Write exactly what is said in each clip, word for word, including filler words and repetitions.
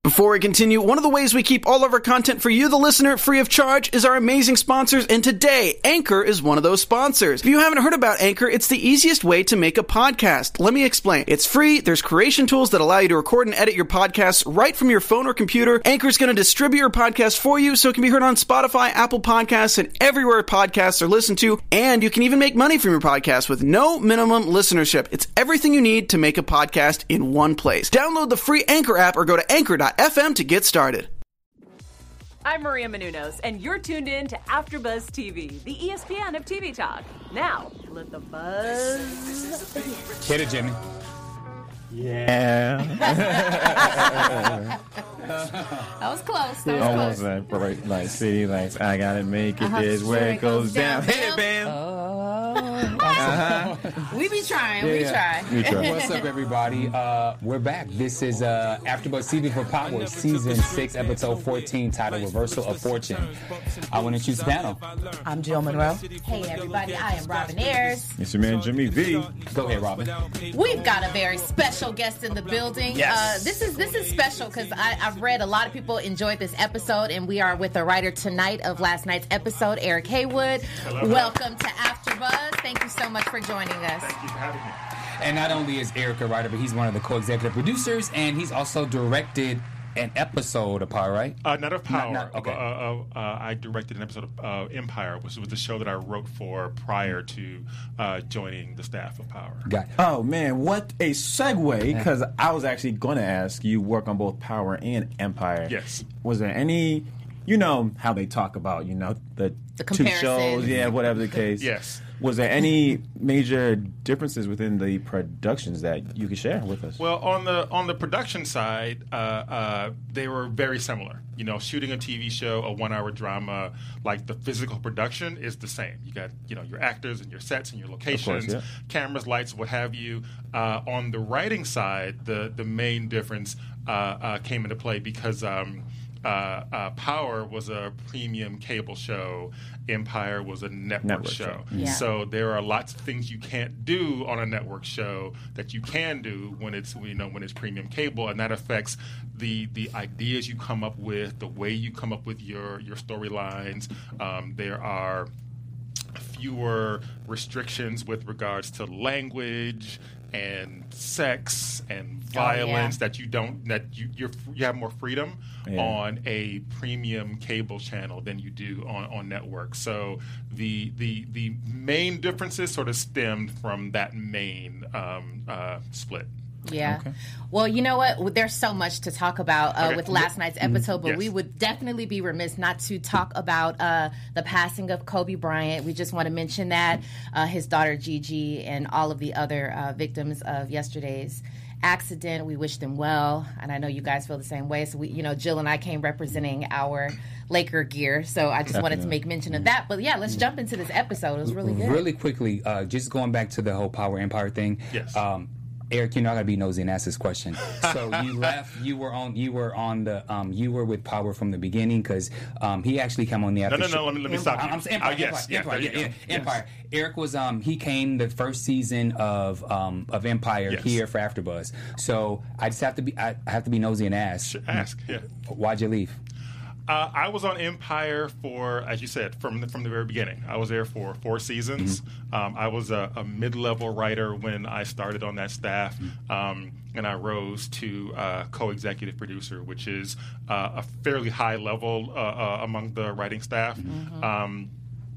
Before we continue, one of the ways we keep all of our content for you, the listener, free of charge is our amazing sponsors, and today, Anchor is one of those sponsors. If you haven't heard about Anchor, it's the easiest way to make a podcast. Let me explain. It's free, there's creation tools that allow you to record and edit your podcasts right from your phone or computer. Anchor's going to distribute your podcast for you so it can be heard on Spotify, Apple Podcasts, and everywhere podcasts are listened to, and you can even make money from your podcast with no minimum listenership. It's everything you need to make a podcast in one place. Download the free Anchor app or go to anchor dot f m to get started. I'm Maria Menounos, and you're tuned in to AfterBuzz T V, the E S P N of T V talk. Now, let the buzz begin. Hit it, Jimmy. Yeah. That was close. That was Almost close. like, right, like city lights. I gotta make it. Uh-huh. This where it goes down. Hit it, Bam. Oh. Uh-huh. We be trying. Yeah, we yeah. try. We try. What's up, everybody? Uh, we're back. This is uh, AfterBuzz T V for Power, Season six, Episode fourteen, titled Reversal of Fortune. I want to choose the panel. I'm Jill Monroe. Hey, everybody. I am Robin Ayers. It's your man, Jimmy V. Go ahead, Robin. We've got a very special guest in the building. Yes. Uh, this is this is special because I've read a lot of people enjoyed this episode, and we are with the writer tonight of last night's episode, Eric Haywood. Hello. Welcome to AfterBuzz. Thank you so much for joining us. Thank you for having me. And not only is Eric a writer, but he's one of the co-executive producers, and he's also directed an episode of Power, right? Uh, not of Power. Not- not- okay. Uh, uh, uh, I directed an episode of uh, Empire, which was the show that I wrote for prior to uh, joining the staff of Power. Got it. Oh, man, what a segue, because I was actually going to ask you work on both Power and Empire. Yes. Was there any, you know, how they talk about, you know, the, The two comparison. shows, yeah, whatever the case. Yes. Was there any major differences within the productions that you could share with us? Well, on the on the production side, uh, uh, they were very similar. You know, shooting a T V show, a one-hour drama, like the physical production is the same. You got, you know, your actors and your sets and your locations, yeah. cameras, lights, what have you. Uh, on the writing side, the the main difference uh, uh, came into play because. Um, Uh, uh, Power was a premium cable show. Empire was a network, Network show. show. Yeah. So there are lots of things you can't do on a network show that you can do when it's you know when it's premium cable, and that affects the the ideas you come up with, the way you come up with your your storylines. Um, there are fewer restrictions with regards to language and sex and violence yeah. that you don't that you you're, you have more freedom Yeah. on a premium cable channel than you do on, on network. So the the the main differences sort of stemmed from that main um, uh, split. Yeah. Okay. Well, you know what? There's so much to talk about uh, Okay. with last night's episode, but Yes. we would definitely be remiss not to talk about uh, the passing of Kobe Bryant. We just want to mention that uh, his daughter Gigi and all of the other uh, victims of yesterday's accident. We wish them well, and I know you guys feel the same way. So we, you know, Jill and I came representing our Laker gear, so I just wanted to make mention of that. But yeah, let's jump into this episode. It was really good. Really quickly, uh, just going back to the whole Power Empire thing. Yes. Um, Eric, you know I gotta be nosy and ask this question. So you left. You were on. You were on the. Um, you were with Power from the beginning because um, he actually came on the after. No, no, no. show- Let me let me stop you. I'm saying Empire. Uh, yes, Empire. yes, Empire. there you yeah, go. yeah, Empire. Eric was. Um, he came the first season of um, of Empire Yes. here for AfterBuzz. So I just have to be. I, I have to be nosy and ask. Ask, yeah. Why'd you leave? Uh, I was on Empire for, as you said, from the, from the very beginning. I was there for four seasons. Mm-hmm. Um, I was a, a mid-level writer when I started on that staff, Mm-hmm. um, and I rose to uh, co-executive producer, which is uh, a fairly high level uh, uh, among the writing staff. Mm-hmm. Um,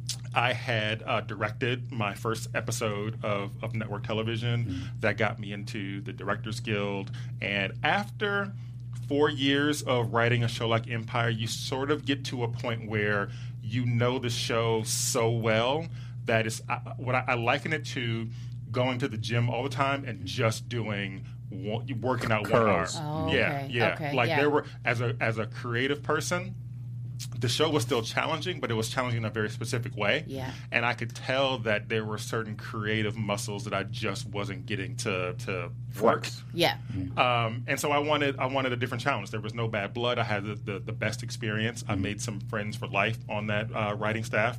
I had uh, directed my first episode of, of network television. Mm-hmm. That got me into the Directors Guild. And after four years of writing a show like Empire, you sort of get to a point where you know the show so well that it's I, what I, I liken it to going to the gym all the time and just doing one, working out one arm. Curls. Oh, Yeah, okay, yeah. okay, like yeah. there were as a as a creative person, the show was still challenging, but it was challenging in a very specific way. Yeah. And I could tell that there were certain creative muscles that I just wasn't getting to to work. Yeah. Um, and so I wanted I wanted a different challenge. There was no bad blood. I had the, the, the best experience. I made some friends for life on that uh, writing staff.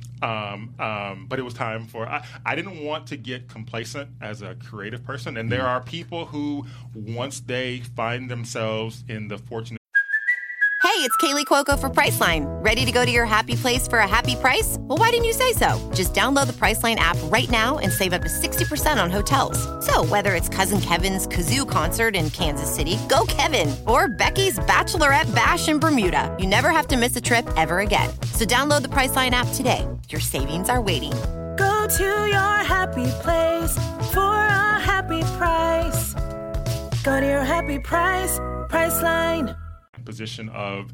Um, um, but it was time for I, I didn't want to get complacent as a creative person. And there are people who, once they find themselves in the fortunate it's Kaylee Cuoco for Priceline. Ready to go to your happy place for a happy price? Well, why didn't you say so? Just download the Priceline app right now and save up to sixty percent on hotels. So whether it's Cousin Kevin's Kazoo Concert in Kansas City, go Kevin, or Becky's Bachelorette Bash in Bermuda, you never have to miss a trip ever again. So download the Priceline app today. Your savings are waiting. Go to your happy place for a happy price. Go to your happy price, Priceline. Position of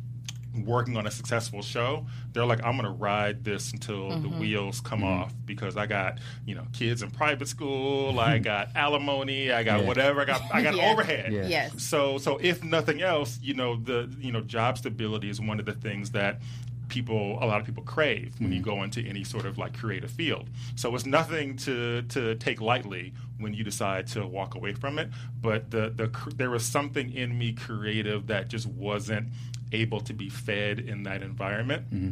working on a successful show, they're like, I'm going to ride this until mm-hmm. the wheels come mm-hmm. off, because I got, you know, kids in private school, I got alimony, I got yeah. whatever, I got I got yeah. overhead. Yeah. Yes. So so if nothing else, you know, the you know job stability is one of the things that people a lot of people crave when mm-hmm. you go into any sort of like creative field. So it's nothing to to take lightly when you decide to walk away from it, but the the there was something in me creative that just wasn't able to be fed in that environment. Mm-hmm.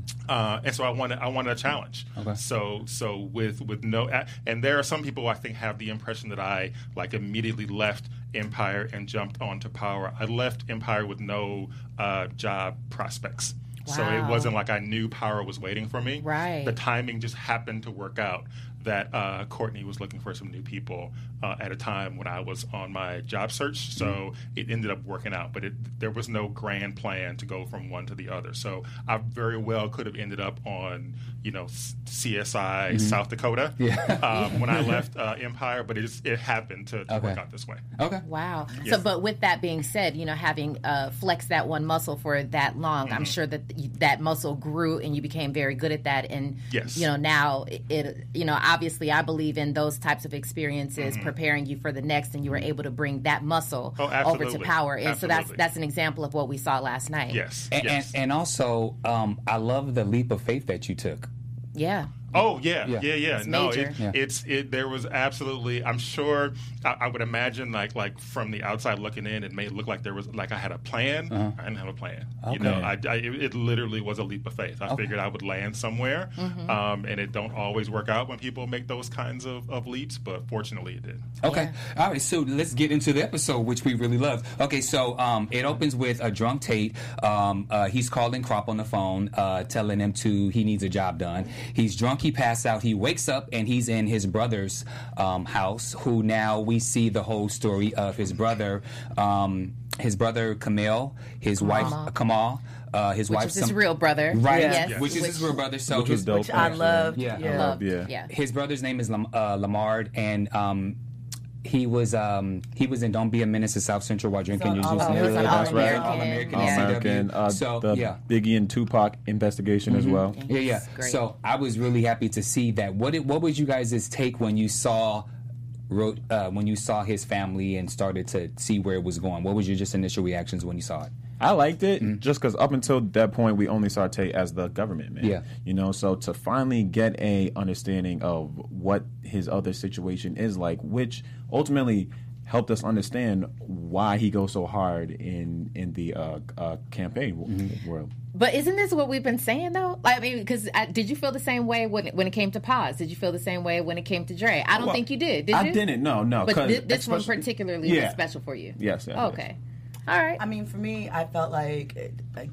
Uh, and so I wanted I wanted a challenge. Okay. So so with with no and there are some people I think have the impression that I like immediately left Empire and jumped onto Power. I left Empire with no uh, job prospects. Wow. So it wasn't like I knew Power was waiting for me. Right. The timing just happened to work out that uh, Courtney was looking for some new people uh, at a time when I was on my job search. So mm-hmm. it ended up working out, but it, there was no grand plan to go from one to the other. So I very well could have ended up on, you know, C S I mm-hmm. South Dakota yeah. um, when I left uh, Empire, but it just, it happened to, to okay. work out this way. Okay. Wow. Yes. So, but with that being said, you know, having uh, flexed that one muscle for that long, mm-hmm. I'm sure that that muscle grew and you became very good at that. And, yes. you know, now it, you know, obviously I believe in those types of experiences mm-hmm. preparing you for the next, and you were able to bring that muscle oh, over to Power. And absolutely. so that's that's an example of what we saw last night. Yes. And, yes. and, and also, um, I love the leap of faith that you took. Yeah. Oh yeah, yeah, yeah, yeah. It's no, major. it, yeah. it's it. There was absolutely. I'm sure. I, I would imagine, like like from the outside looking in, it may look like there was like I had a plan. Uh-huh. I didn't have a plan. Okay. You know, I, I it, it literally was a leap of faith. I okay. figured I would land somewhere, mm-hmm. um, and it don't always work out when people make those kinds of, of leaps. But fortunately, it did. Okay, yeah. All right. So let's get into the episode, which we really love. Okay, so um, it opens with a drunk Tate. Um, uh, he's calling Crop on the phone, uh, telling him to he needs a job done. He's drunk. He passed out. He wakes up and he's in his brother's um, house, who now we see the whole story of his brother, um, his brother Camille, his Kamal. wife Kamal, uh, his which wife, is his some, real brother, right? Yes. Yeah. Which is which, his real brother. So which his, was dope. Which I loved. Yeah, yeah. I loved, yeah. yeah. His brother's name is Lam- uh, Lamard, and um, he was um, he was in Don't Be a Menace to South Central while drinking your juice. All- and he was on everything. All That's right. American. All American, Yeah. C W. American, uh, So the yeah. Biggie and Tupac investigation Mm-hmm. as well. Yeah, yeah. Great. So I was really happy to see that. What did, what was you guys' take when you saw wrote uh, when you saw his family and started to see where it was going? What was your just initial reactions when you saw it? I liked it Mm-hmm. just because up until that point we only saw Tate as the government man. Yeah. You know, so to finally get a understanding of what his other situation is like, which ultimately helped us understand why he goes so hard in in the uh, uh, campaign mm-hmm. world. But isn't this what we've been saying though? Like, I mean, because did you feel the same way when it, when it came to Paz? Did you feel the same way when it came to Dre? I don't Well, think you did. Did I you? didn't. No, no. But 'cause thi- this one especially- particularly yeah. was special for you. Yes. Yeah, Okay. All right. I mean, for me, I felt like, like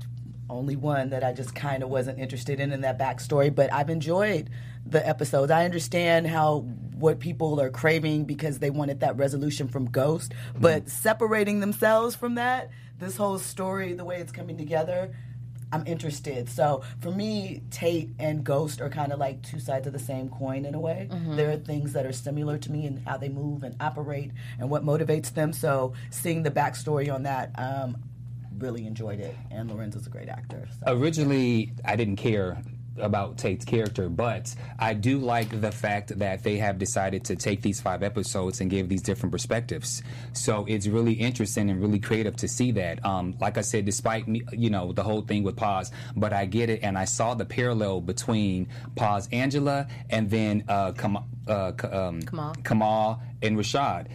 only one that I just kind of wasn't interested in in that backstory. But I've enjoyed the episodes. I understand how what people are craving because they wanted that resolution from Ghost. Mm-hmm. But separating themselves from that, this whole story, the way it's coming together, I'm interested. So for me, Tate and Ghost are kind of like two sides of the same coin in a way. Mm-hmm. There are things that are similar to me in how they move and operate and what motivates them. So seeing the backstory on that, um, really enjoyed it. And Lorenzo's a great actor. So. Originally, I didn't care about Tate's character, but I do like the fact that they have decided to take these five episodes and give these different perspectives. So it's really interesting and really creative to see that. Um, like I said, despite me, you know, the whole thing with Paz, but I get it, and I saw the parallel between Paz Angela and then uh, Kam- uh, um, Kamal. Kamal and Rashad.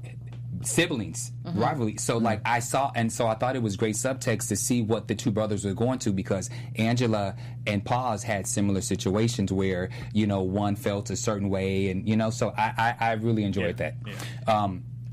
Siblings, mm-hmm. rivalry. So, like, I saw, and so I thought it was great subtext to see what the two brothers were going to, because Angela and Paz had similar situations where, you know, one felt a certain way, and, you know, so I, I, I really enjoyed yeah. that. Yeah. Um,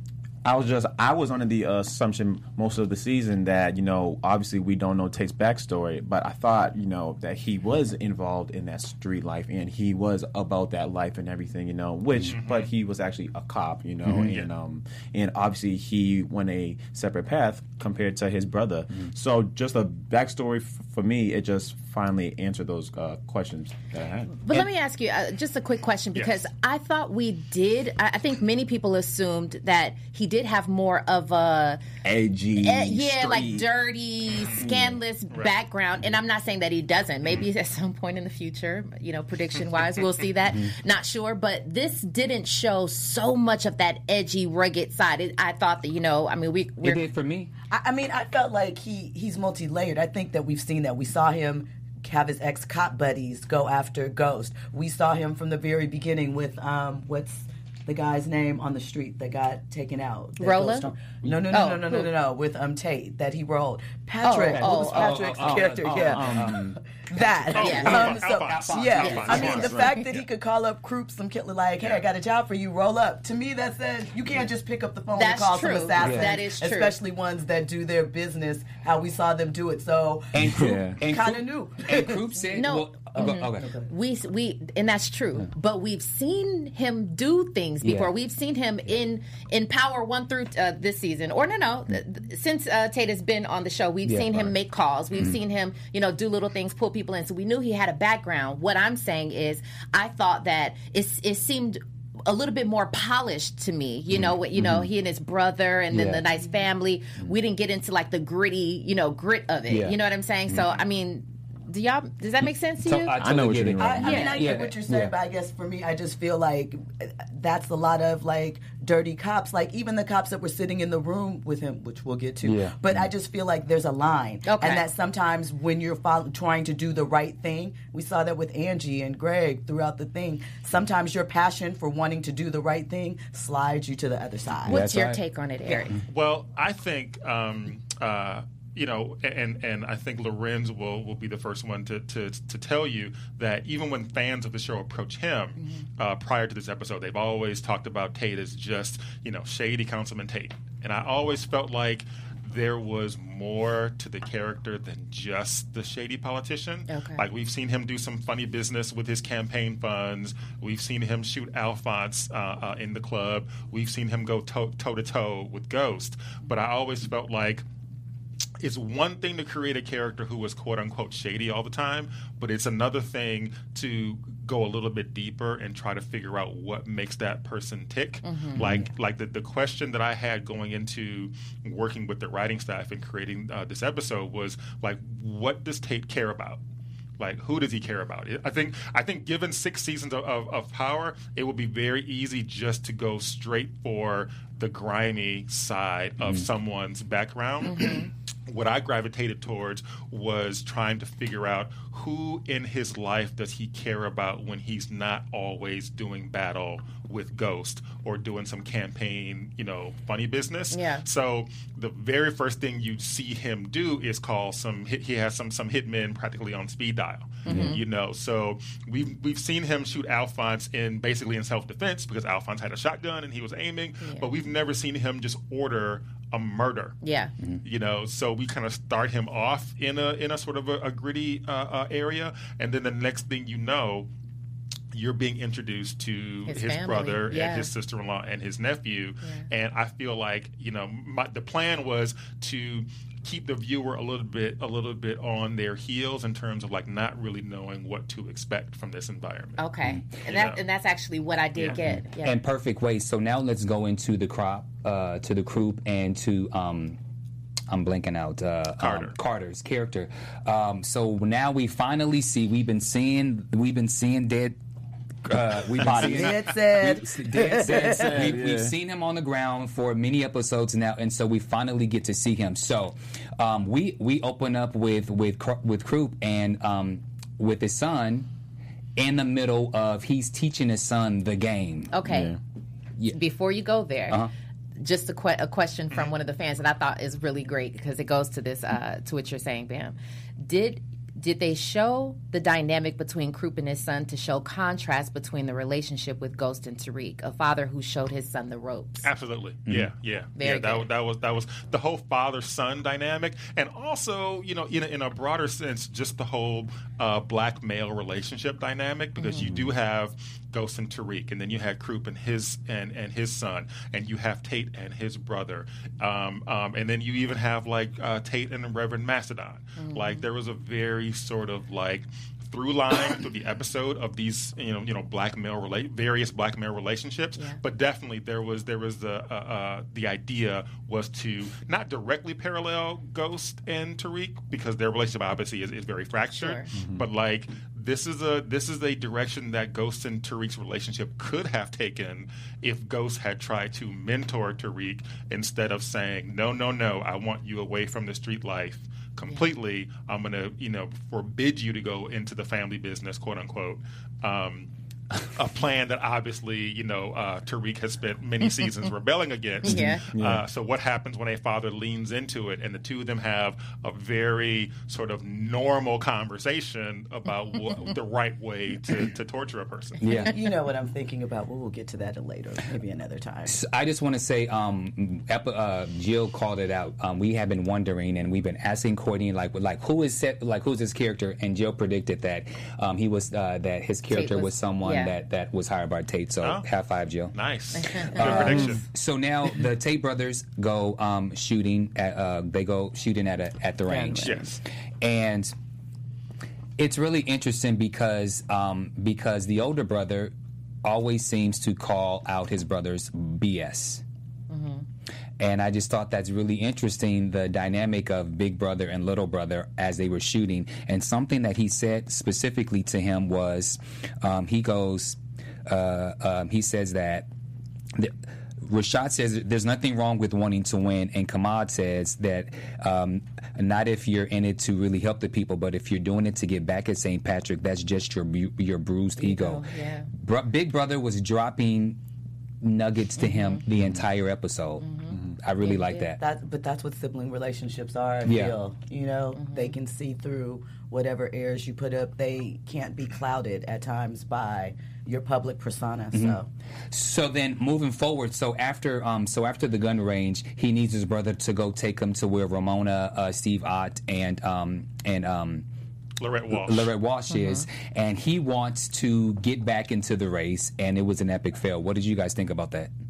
I was just I was under the uh, assumption most of the season that, you know, obviously we don't know Tate's backstory, but I thought, you know, that he was involved in that street life and he was about that life and everything, you know, which mm-hmm. but he was actually a cop, you know, mm-hmm. and um and obviously he went a separate path compared to his brother. Mm-hmm. So just a backstory f- for me, it just finally answered those uh, questions that I had. But and, let me ask you uh, just a quick question, because yes. I thought we did. I, I think many people assumed that he did have more of a edgy, uh, yeah, street. like dirty, scandalous right. background. And I'm not saying that he doesn't. Maybe at some point in the future, you know, prediction wise, we'll see that. Not sure, but this didn't show so much of that edgy, rugged side. It, I thought that, you know, I mean, we we're, it did for me. I, I mean, I felt like he he's multi-layered. I think that we've seen that. We saw him have his ex-cop buddies go after Ghost. We saw him from the very beginning with um, what's the guy's name on the street that got taken out? Rolla? No, no, no, oh, no, no, no, no, no, with um Tate that he rolled. Patrick, oh, what was Patrick's oh, oh, character? Oh, yeah, um, that. Oh, yeah, yeah. um, so, Alphonse, yeah. Alphonse, I mean, Alphonse, the right. fact that he could call up Croops, some kid like, hey, I got a job for you, roll up. To me, that says you can't just pick up the phone That's and call true. some assassins. Yeah. That is true. Especially ones that do their business how we saw them do it. So and yeah. kind of knew. And Croup said, no. Well, Mm-hmm. okay. We we and that's true, yeah. but we've seen him do things before. Yeah. We've seen him in in Power one through uh, this season, or no, no, since uh, Tate has been on the show, we've yeah, seen him right. make calls. We've mm-hmm. seen him, you know, do little things, pull people in. So we knew he had a background. What I'm saying is, I thought that it it seemed a little bit more polished to me, you know. You know, mm-hmm. he and his brother, and then yeah. the nice family. Mm-hmm. We didn't get into like the gritty, you know, grit of it. Yeah. You know what I'm saying? Mm-hmm. So I mean. Do y'all? Does that make sense to you? I, totally I know what you mean. I, I mean, yeah. I get yeah. what you're saying, yeah. but I guess for me, I just feel like that's a lot of like dirty cops. Like even the cops that were sitting in the room with him, which we'll get to. Yeah. But I just feel like there's a line, okay. and that sometimes when you're follow, trying to do the right thing, we saw that with Angie and Greg throughout the thing. Sometimes your passion for wanting to do the right thing slides you to the other side. What's that's your right. take on it, Eric? Well, I think. Um, uh, You know, and and I think Lorenz will, will be the first one to, to to tell you that even when fans of the show approach him mm-hmm. uh, prior to this episode, they've always talked about Tate as just, you know, shady Councilman Tate. And I always felt like there was more to the character than just the shady politician. Okay. Like we've seen him do some funny business with his campaign funds. We've seen him shoot Alphonse uh, uh, in the club. We've seen him go toe to toe with Ghost. But I always felt like it's one thing to create a character who was quote unquote shady all the time, but it's another thing to go a little bit deeper and try to figure out what makes that person tick. Mm-hmm. Like like the, the question that I had going into working with the writing staff and creating uh, this episode was like, what does Tate care about? Like, who does he care about? I think I think given six seasons of, of, of Power, it would be very easy just to go straight for the grimy side of mm-hmm. someone's background. Mm-hmm. What I gravitated towards was trying to figure out who in his life does he care about when he's not always doing battle with Ghost or doing some campaign, you know, funny business. Yeah. So the very first thing you see him do is call some. He has some some hitmen practically on speed dial. Mm-hmm. You know, so we've we've seen him shoot Alphonse in basically in self defense because Alphonse had a shotgun and he was aiming, yeah. but we've never seen him just order a murder. Yeah. Mm-hmm. You know, so we kind of start him off in a in a sort of a, a gritty uh, uh, area, and then the next thing you know, you're being introduced to his, his brother yeah. and his sister-in-law and his nephew, yeah. and I feel like, you know, my, the plan was to keep the viewer a little bit a little bit on their heels in terms of like not really knowing what to expect from this environment. Okay, and that know? and that's actually what I did yeah. get. Yeah. And perfect way. So now let's go into the crop, uh, to the Croup, and to um, I'm blanking out uh, Carter. Um, Carter's character. Um, so now we finally see. We've been seeing. We've been seeing dead. Uh, we've been seeing, dead said. We, dead said. said we've, yeah. we've seen him on the ground for many episodes now, and so we finally get to see him. So um, we we open up with with with Croup and um, with his son in the middle of he's teaching his son the game. Okay. Yeah. Yeah. Before you go there. Uh-huh. Just a, que- a question from one of the fans that I thought is really great because it goes to this uh, to what you're saying, Bam. Did did they show the dynamic between Croup and his son to show contrast between the relationship with Ghost and Tariq, a father who showed his son the ropes? Absolutely. Mm-hmm. Yeah, yeah. Very yeah, that, good. that was that was the whole father-son dynamic, and also, you know, in a, in a broader sense, just the whole uh, black male relationship dynamic, because mm-hmm. you do have Ghost and Tariq, and then you had Croup and his and, and his son, and you have Tate and his brother, um, um, and then you even have like uh, Tate and Reverend Macedon. Mm-hmm. Like there was a very sort of like through line through the episode of these, you know, you know, black male relate various black male relationships, yeah. but definitely there was there was the uh, uh, the idea was to not directly parallel Ghost and Tariq because their relationship obviously is, is very fractured, sure. mm-hmm. but like this is a this is a direction that Ghost and Tariq's relationship could have taken if Ghost had tried to mentor Tariq instead of saying no no no I want you away from the street life completely. Yeah. I'm going to, you know, forbid you to go into the family business, quote unquote. Um, a plan that obviously, you know, uh, Tariq has spent many seasons rebelling against. Yeah. Yeah. Uh, so what happens when a father leans into it and the two of them have a very sort of normal conversation about what, the right way to, to torture a person? Yeah. You know what I'm thinking about. Well, we'll get to that later, maybe another time. So I just want to say, um, uh, Jill called it out. Um, we have been wondering, and we've been asking Courtney, like, like who is set, like who's his character? And Jill predicted that um, he was uh, that his character was, was someone. Yeah. That, that was hired by Tate. So oh. half five, Jill. Nice. Good um, prediction. So now the Tate brothers go um, shooting. At, uh, they go shooting at a, at the range. Yes. And it's really interesting because um, because the older brother always seems to call out his brother's B S. Mm-hmm. And I just thought that's really interesting, the dynamic of big brother and little brother as they were shooting. And something that he said specifically to him was, um, he goes, uh, um, he says that, the, Rashad says there's nothing wrong with wanting to win, and Kamad says that um, not if you're in it to really help the people, but if you're doing it to get back at Saint Patrick, that's just your your bruised ego. ego. Yeah. Bro- Big Brother was dropping nuggets to mm-hmm. him the entire episode. Mm-hmm. I really yeah, like yeah. that. that. But that's what sibling relationships are, I yeah. feel. You know, mm-hmm. they can see through whatever airs you put up. They can't be clouded at times by your public persona. Mm-hmm. So so then moving forward, so after um, so after the gun range, he needs his brother to go take him to where Ramona, uh, Steve Ott, and um, and um, Lorette Walsh, Lorette Walsh mm-hmm. is, and he wants to get back into the race, and it was an epic fail. What did you guys think about that?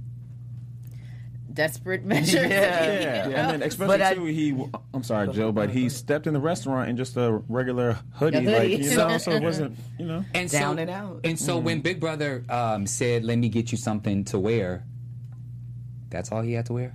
Desperate measure. Yeah, yeah. yeah. And then especially I, too, he. I'm sorry, Joe, but he stepped in the restaurant in just a regular hoodie, hoodie. like you know, so it wasn't, you know, and down so, and out. And so mm-hmm. when Big Brother um, said, "Let me get you something to wear," that's all he had to wear.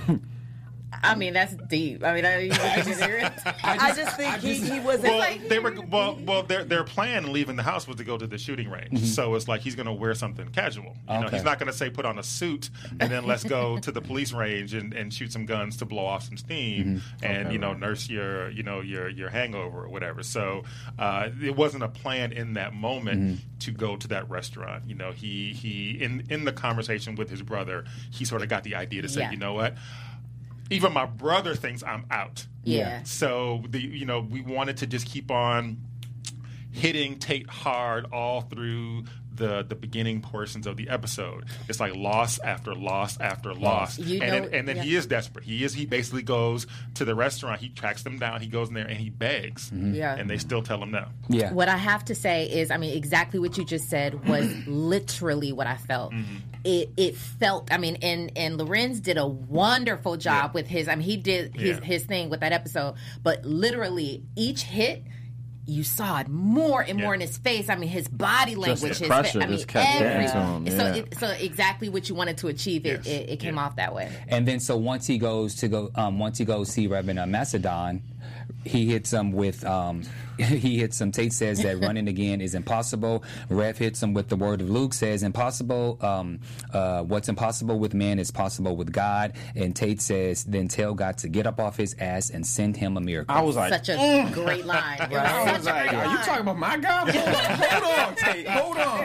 I mean, that's deep. I mean, I, I, just, I just think I just, he, he wasn't. Well, like, they were well. Well, their their plan leaving the house was to go to the shooting range. Mm-hmm. So it's like he's going to wear something casual. You okay. know, he's not going to say put on a suit and then let's go to the police range and, and shoot some guns to blow off some steam mm-hmm. and okay, you know right. nurse your you know your your hangover or whatever. So uh, it wasn't a plan in that moment mm-hmm. to go to that restaurant. You know, he he in in the conversation with his brother, he sort of got the idea to say, yeah. you know what. Even my brother thinks I'm out. Yeah. So the you know we wanted to just keep on hitting Tate hard all through the the beginning portions of the episode. It's like loss after loss after loss, you and know, then, and then yeah. he is desperate. He is he basically goes to the restaurant. He tracks them down. He goes in there and he begs. Mm-hmm. Yeah. And they still tell him no. Yeah. What I have to say is, I mean, exactly what you just said was literally what I felt. Mm-hmm. It it felt. I mean, and and Lorenz did a wonderful job yeah. with his. I mean, he did his yeah. his thing with that episode. But literally, each hit. You saw it more and more yeah. in his face. I mean, his body language, just his pressure, I mean, just kept every, getting to him. Yeah. So, it, so exactly what you wanted to achieve, it, yes. it, it came yeah. off that way. And then, so once he goes to go, um, once he goes see Reverend uh, Macedon, he hits him with. Um, he hits him. Tate says that running again is impossible. Rev hits him with the word of Luke, says impossible. Um, uh, what's impossible with man is possible with God. And Tate says, then tell God to get up off his ass and send him a miracle. I was like, such a mm. great line. Right. I was like, are you talking about my God? Hold on, Tate. Hold on.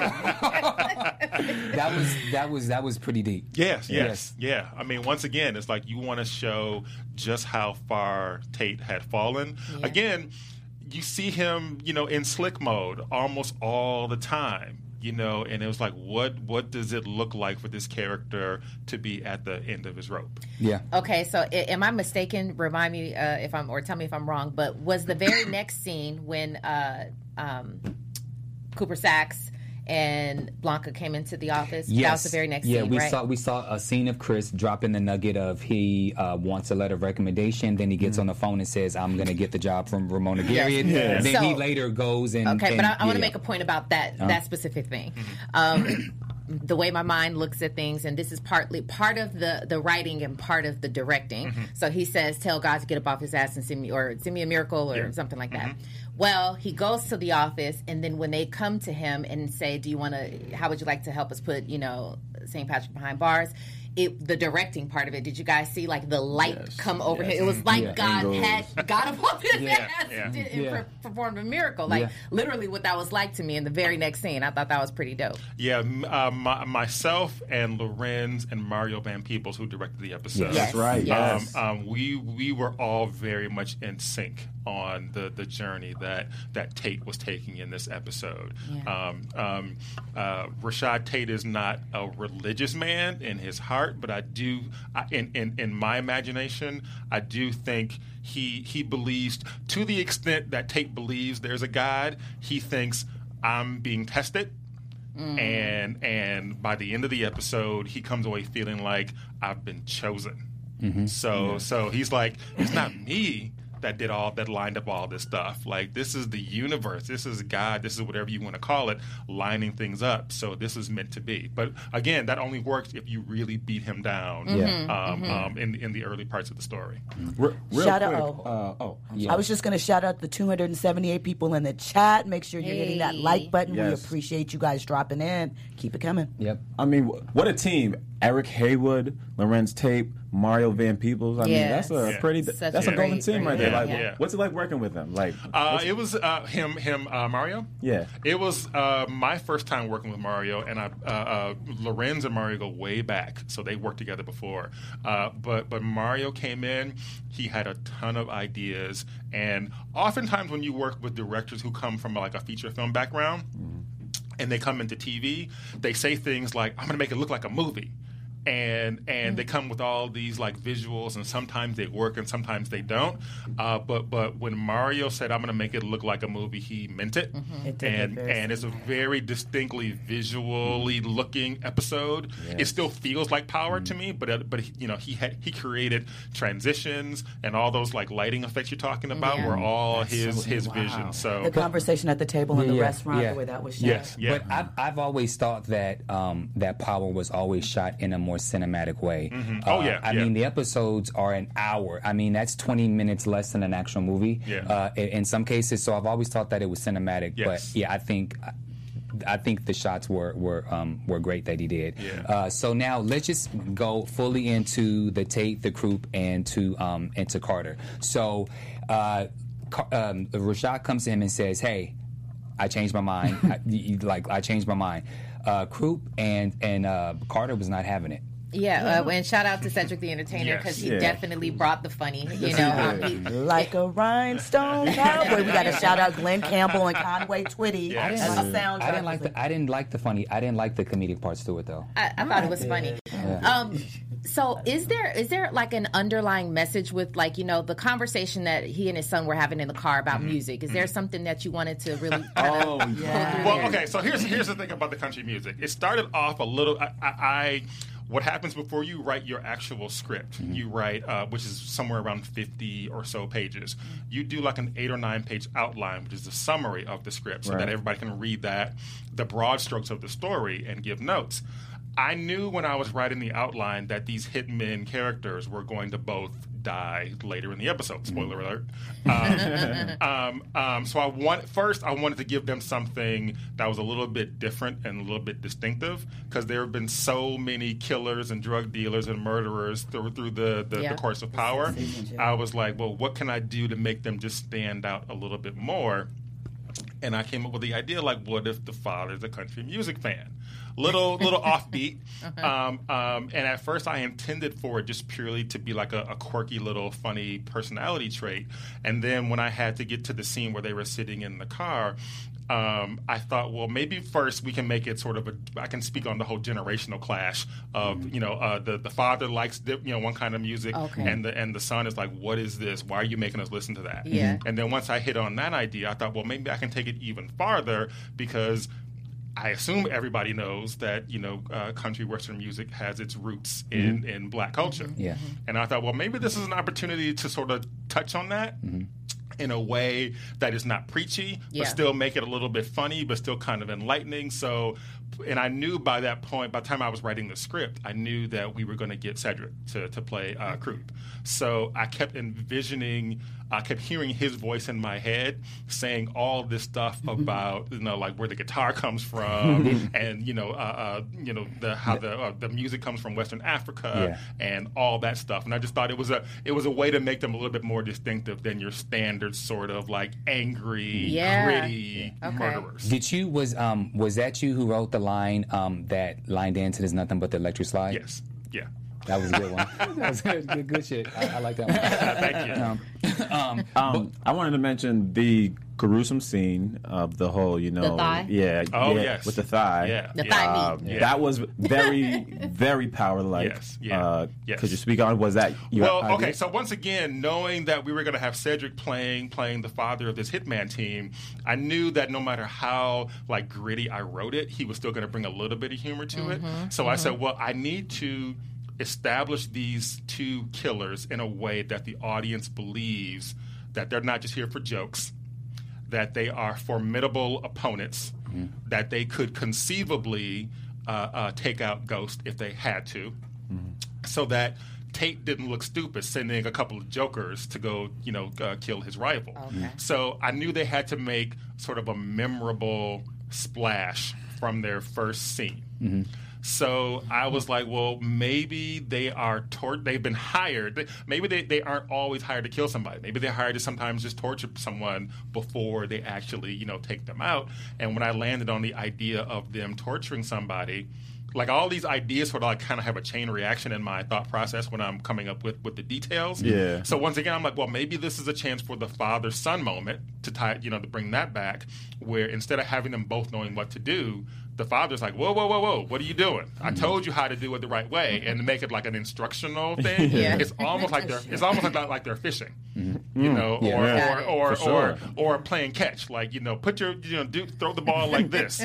that was that was that was pretty deep. Yes, yes, yes, yeah. I mean, once again, it's like you want to show just how far Tate had fallen. Yeah. Again. you see him, you know, in slick mode almost all the time. You know, and it was like, what what does it look like for this character to be at the end of his rope? Yeah. Okay, so I- am I mistaken? Remind me uh, if I'm, or tell me if I'm wrong. But was the very next scene when uh, um, Cooper Saxe and Blanca came into the office? Yes. That was the very next yeah, scene, we right? saw we saw a scene of Chris dropping the nugget of he uh, wants a letter of recommendation. Then he gets on the phone and says, "I'm going to get the job from Ramona Garrett." Yes. Then So- he later goes and Okay, and, but I, I want yeah. to make a point about that that specific thing. Um, the way my mind looks at things, and this is partly part of the the writing and part of the directing. So he says, "Tell God to get up off his ass and send me, or send me a miracle, or Yeah. something like that." Well, he goes to the office, and then when they come to him and say, "Do you want to? How would you like to help us put, you know, Saint Patrick behind bars?" It, the directing part of it, did you guys see like the light Yes, come over yes. him? It was like Yeah. God Angles. had got him off his Yeah, ass yeah. and, did, and Yeah. per- performed a miracle. Like Yeah. literally what that was like to me in the very next scene. I thought that was pretty dope. Yeah, m- uh, my, myself and Lorenz and Mario Van Peebles, who directed the episode. Yes. That's right. Yes. Yes. Um, um, we we were all very much in sync on the, the journey that, that Tate was taking in this episode. Yeah. Um, um, uh, Rashad Tate is not a religious man in his heart, but I do, I, in, in in my imagination, I do think he he believes, to the extent that Tate believes there's a God, he thinks I'm being tested. And and by the end of the episode, he comes away feeling like I've been chosen. So so he's like, it's not me that did all that lined up all this stuff. Like, this is the universe, this is God, this is whatever you want to call it, lining things up. So this is meant to be. But again, that only works if you really beat him down. Yeah. Um, um, in in the early parts of the story. Re- real Shout quick. out- Uh, oh, I'm I was just going to shout out the two hundred seventy-eight people in the chat. Make sure you're hitting that Hey. like button. We Yes. appreciate you guys dropping in. Keep it coming. Yep. I mean, wh- what a team! Eric Haywood, Lorenz Tate, Mario Van Peebles. I mean, Yes. that's a Yeah. pretty. Such That's a a golden great, team great right there. team. Like, Yeah. what's it like working with them? Like, Uh, what's- it was uh, him, him, uh, Mario. Yeah. It was uh, my first time working with Mario, and I, uh, uh, Lorenz and Mario go way back, so they worked together before. Uh, but but Mario came in, he had a ton of ideas, and oftentimes when you work with directors who come from like a feature film background, and they come into T V, they say things like, "I'm going to make it look like a movie." And and they come with all these like visuals, and sometimes they work and sometimes they don't. Uh, but but when Mario said, "I'm going to make it look like a movie," he meant it. It did And look very and it's a very distinctly visually looking episode. It still feels like Power to me, but uh, but you know he had he created transitions and all those like lighting effects you're talking about Yeah. were all That's his so- his wow. vision. So The conversation at the table in the Yeah, restaurant, yeah. the way that was shot. yes, yeah. But I've, I've always thought that um, that Power was always shot in a more cinematic way. Oh, Uh, yeah, I yeah. mean, the episodes are an hour. I mean, that's twenty minutes less than an actual movie. Yeah. Uh, in, in some cases, so I've always thought that it was cinematic. Yes. But yeah, I think. I think the shots were were um, were great that he did. Yeah. Uh, so now let's just go fully into the Tate, the Croup, and to um, and to Carter. So uh, Car- um, Rashad comes to him and says, "Hey, I changed my mind. I, you- like I changed my mind." Uh, Croup and and uh, Carter was not having it. Yeah, uh, and shout out to Cedric the Entertainer because Yes. he Yeah. definitely brought the funny. You know, um, he, Like a rhinestone cowboy. We got to shout out Glenn Campbell and Conway Twitty. Yes. That's the soundtrack. I didn't like the I didn't like the funny. I didn't like the comedic parts to it though. I, I thought it was funny. Um, so is there is there like an underlying message with like you know the conversation that he and his son were having in the car about music? Is there something that you wanted to really? Kind Oh, of yeah. Well, okay. So here's here's the thing about the country music. It started off a little. I, I, I what happens before you write your actual script? You write, uh, which is somewhere around fifty or so pages. You do like an eight or nine page outline, which is the summary of the script, so Right. that everybody can read that, the broad strokes of the story, and give notes. I knew when I was writing the outline that these hitmen characters were going to both die later in the episode. Spoiler alert. Um, um, um, so I want first I wanted to give them something that was a little bit different and a little bit distinctive because there have been so many killers and drug dealers and murderers through through the the, Yeah. the course of Power. seasons, yeah. I was like, well, what can I do to make them just stand out a little bit more? And I came up with the idea, like, what if the father's a country music fan? little little offbeat. Um, um, and at first, I intended for it just purely to be like a, a quirky little funny personality trait. And then when I had to get to the scene where they were sitting in the car, Um, I thought, well, maybe first we can make it sort of a. I can speak on the whole generational clash of, mm-hmm. you know, uh, the the father likes you know one kind of music, okay. and the and the son is like, what is this? Why are you making us listen to that? Yeah. And then once I hit on that idea, I thought, well, maybe I can take it even farther because I assume everybody knows that you know uh, country western music has its roots in Mm-hmm. in black culture. Mm-hmm. Yeah. And I thought, well, maybe this is an opportunity to sort of touch on that. Mm-hmm. In a way that is not preachy, Yeah. but still make it a little bit funny, but still kind of enlightening. So, and I knew by that point, by the time I was writing the script, I knew that we were going to get Cedric to, to play uh, Croup. So I kept envisioning, I kept hearing his voice in my head saying all this stuff about, you know, like where the guitar comes from, and you know, uh, uh, you know, the how the uh, the music comes from Western Africa, Yeah. and all that stuff. And I just thought it was a it was a way to make them a little bit more distinctive than your standard sort of like angry, Yeah. gritty Okay. murderers. Did you was um was that you who wrote the line um that line dancing is nothing but the electric slide? Yes. Yeah. That was a good one. That was good, good, good shit. I, I like that one. Thank you. Um, um, Um, I wanted to mention the gruesome scene of the whole, you know, The thigh? yeah, Oh, yeah, yes. with the thigh. Yeah. The yeah. thigh meat. Um, Yeah. That was very, very power-like. Yes, yeah, Uh, yes. Could you speak on? Was that your Well, idea? okay. So once again, knowing that we were going to have Cedric playing playing the father of this hitman team, I knew that no matter how like gritty I wrote it, he was still going to bring a little bit of humor to it. So I said, well, I need to establish these two killers in a way that the audience believes that they're not just here for jokes, that they are formidable opponents, mm-hmm. that they could conceivably uh, uh, take out Ghost if they had to, mm-hmm. so that Tate didn't look stupid sending a couple of jokers to go, you know, uh, kill his rival. Okay. So I knew they had to make sort of a memorable splash from their first scene. Mm-hmm. So I was like, well, maybe they are tor- they've been hired. Maybe they, they aren't always hired to kill somebody. Maybe they're hired to sometimes just torture someone before they actually, you know, take them out. And when I landed on the idea of them torturing somebody, like all these ideas sort of like kind of have a chain reaction in my thought process when I'm coming up with, with the details. Yeah. So once again, I'm like, well, maybe this is a chance for the father-son moment to tie, you know, to bring that back, where instead of having them both knowing what to do, the father's like, whoa, whoa, whoa, whoa, what are you doing? Mm-hmm. I told you how to do it the right way, and to make it like an instructional thing. Yeah. It's almost like they're it's almost like like they're fishing, mm-hmm. you know, Yeah. or, Yeah. or or For sure. or or playing catch, like you know, put your you know, do throw the ball like this.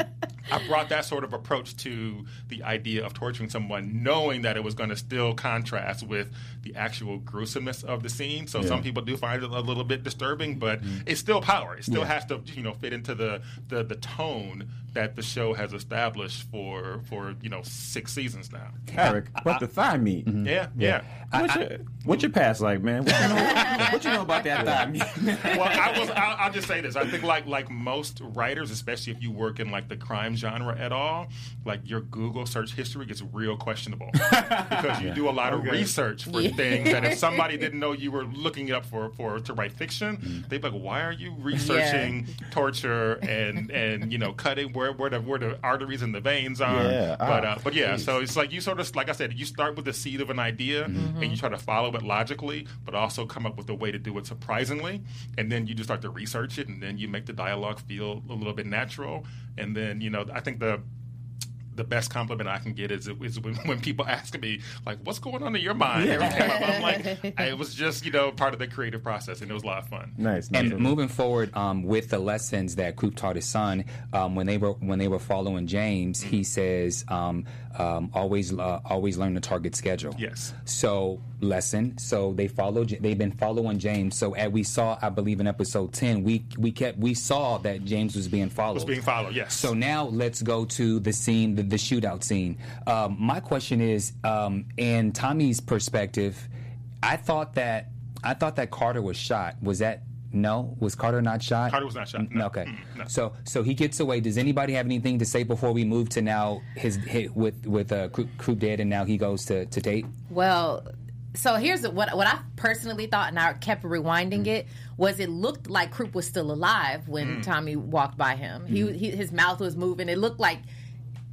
I brought that sort of approach to the idea of torturing someone, knowing that it was going to still contrast with the actual gruesomeness of the scene. So Yeah. some people do find it a little bit disturbing, but mm-hmm. it's still power. It still Yeah. has to, you know, fit into the, the, the tone that the show has established for for you know six seasons now. Eric, what the thigh meat? Mm-hmm. Yeah, yeah. What's, your, what's your past like, man? What you know, what you know about that thigh meat? Well, I was. I'll, I'll just say this. I think, like like most writers, especially if you work in like the crime genre at all, like your Google search history gets real questionable because you do a lot of research for Yeah. things that if somebody didn't know you were looking it up for for to write fiction, Mm. they'd be like, "Why are you researching torture and and you know cutting where where the where the arteries and the veins are?" Yeah. But Ah, uh, but yeah, so it's like you sort of like I said, you start with the seed of an idea Mm-hmm. and you try to follow it logically, but also come up with a way to do it surprisingly, and then you just start to research it, and then you make the dialogue feel a little bit natural, and then you know I think the the best compliment I can get is, is when, when people ask me, like, what's going on in your mind every time I'm like, it was just, you know, part of the creative process, and it was a lot of fun. Nice. nice. And moving forward um, with the lessons that Croup taught his son, um, when they were when they were following James, he says um, um, always uh, always learn the target schedule. Yes. So lesson. So they followed. They've been following James. So as we saw, I believe in episode ten, we we kept we saw that James was being followed. Was being followed, yes. So now let's go to the scene, the, the shootout scene. Um, my question is, um, in Tommy's perspective, I thought that I thought that Carter was shot. Was that no? Was Carter not shot? Carter was not shot. No. Okay. Mm, no. So so he gets away. Does anybody have anything to say before we move to now his hit with with uh, Croup dead and now he goes to to Tate? Well, so here's what what I personally thought, and I kept rewinding it, was it looked like Croup was still alive when Mm. Tommy walked by him. He, he his mouth was moving. It looked like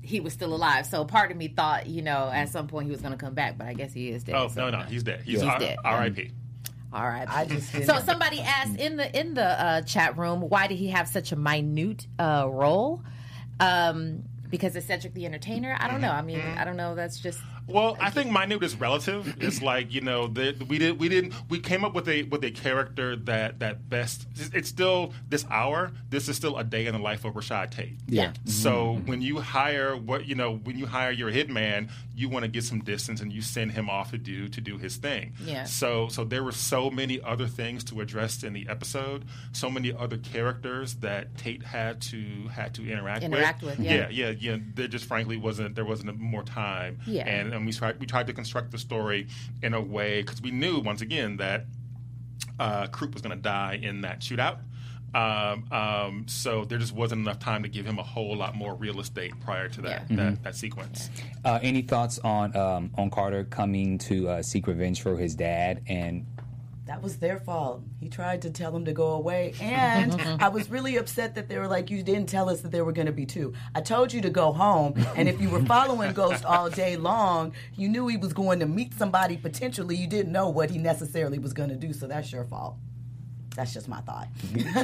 he was still alive. So part of me thought, you know, at some point he was going to come back, but I guess he is dead. Oh, so, no, no, he's dead. He's, He's R- dead. R I P All right. I just didn't. So somebody asked in the in the uh, chat room, why did he have such a minute uh, role? Um, because it's Cedric the Entertainer? I don't know. I mean, I don't know. That's just... Well, I think minute is relative. It's like, you know, the, we did we didn't we came up with a with a character that that best. It's still this hour. This is still a day in the life of Rashad Tate. Yeah. So when you hire what you know when you hire your hitman, you want to get some distance and you send him off to do to do his thing. Yeah. So so there were so many other things to address in the episode. So many other characters that Tate had to had to interact, Interact with. with, yeah. yeah, yeah, yeah. There just frankly wasn't there wasn't more time. Yeah. And and we tried we tried to construct the story in a way because we knew once again that uh, Croup was going to die in that shootout. Um, um, so there just wasn't enough time to give him a whole lot more real estate prior to that Yeah. that, Mhm. that sequence. Uh, any thoughts on um, on Carter coming to uh, seek revenge for his dad? And That was their fault. He tried to tell him to go away, and I was really upset that they were like, you didn't tell us that there were going to be two. I told you to go home, and if you were following Ghost all day long, you knew he was going to meet somebody potentially. You didn't know what he necessarily was going to do, so that's your fault. That's just my thought.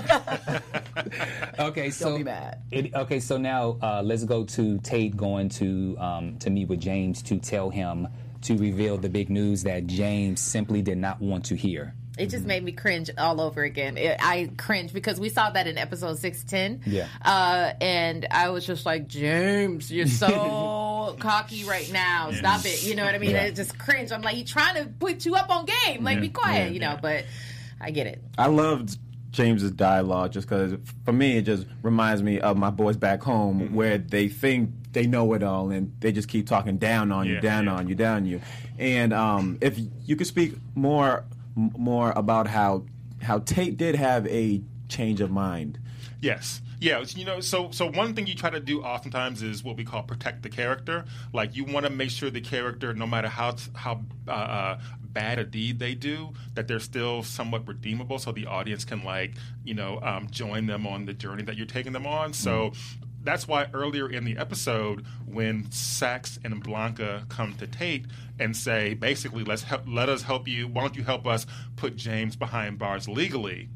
okay, so Don't be mad. It, okay, so now uh, let's go to Tate going to um, to meet with James to tell him to reveal the big news that James simply did not want to hear. It just made me cringe all over again. It, I cringe because we saw that in episode six ten. Yeah. Uh, and I was just like, James, you're so cocky right now. Stop it. You know what I mean? Yeah. It just cringe. I'm like, he's trying to put you up on game. Like, Yeah. be quiet, Yeah. you know, but I get it. I loved James's dialogue just because, for me, it just reminds me of my boys back home Mm-hmm. where they think they know it all and they just keep talking down on you, Yeah, down yeah. on you, down on you. And um, if you could speak more m- more about how how Tate did have a change of mind. Yes. Yeah, you know, so so one thing you try to do oftentimes is what we call protect the character. Like you want to make sure the character, no matter how how uh, uh, bad a deed they do, that they're still somewhat redeemable, so the audience can like you know um, join them on the journey that you're taking them on. So. That's why earlier in the episode, when Sax and Blanca come to Tate and say, basically, let's help, let us help you. Why don't you help us put James behind bars legally?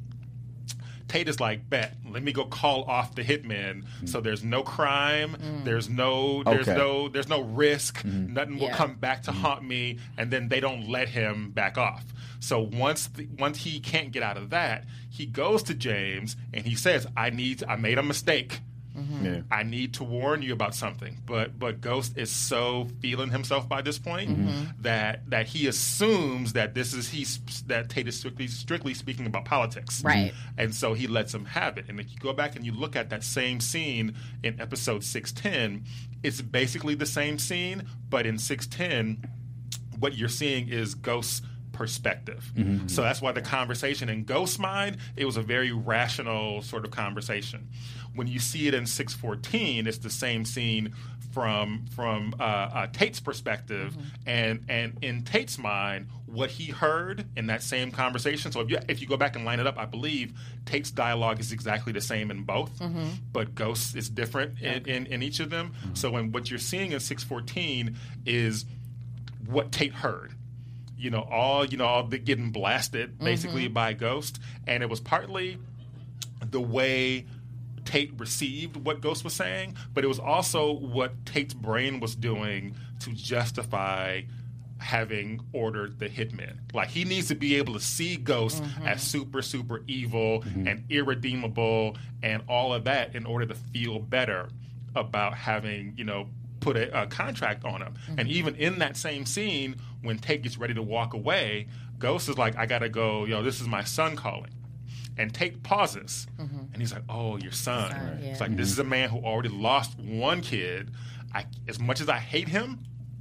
Tate is like, bet, let me go call off the hitmen. Mm. So there's no crime, mm. there's no, there's okay. no, there's no risk. Mm-hmm. Nothing will yeah. come back to mm-hmm. haunt me, and then they don't let him back off. So once the, once he can't get out of that, he goes to James and he says, "I need, I made a mistake." Mm-hmm. Yeah. I need to warn you about something, but but Ghost is so feeling himself by this point mm-hmm. that that he assumes that this is he's that Tate is strictly strictly speaking about politics, right? And so he lets him have it. And if you go back and you look at that same scene in episode six ten, it's basically the same scene, but in six ten, what you're seeing is Ghost's perspective. Mm-hmm. So that's why the conversation in Ghost's mind, it was a very rational sort of conversation. When you see it in six fourteen, it's the same scene from from uh, uh, Tate's perspective, mm-hmm. and and in Tate's mind, what he heard in that same conversation. So if you if you go back and line it up, I believe Tate's dialogue is exactly the same in both, mm-hmm. but Ghost is different in, okay. in, in each of them. Mm-hmm. So when what you're seeing in six fourteen is what Tate heard. You know, all you know, all the getting blasted basically mm-hmm. by Ghost, and it was partly the way Tate received what Ghost was saying, but it was also what Tate's brain was doing to justify having ordered the hitmen. Like, he needs to be able to see Ghost mm-hmm. as super, super evil mm-hmm. and irredeemable and all of that in order to feel better about having, you know, put a, a contract on him. Mm-hmm. And even in that same scene, when Tate gets ready to walk away, Ghost is like, I gotta go, yo, this is my son calling. And Tate pauses, mm-hmm. and he's like, "Oh, your son." son yeah. It's like, mm-hmm. this is a man who already lost one kid. I, as much as I hate him,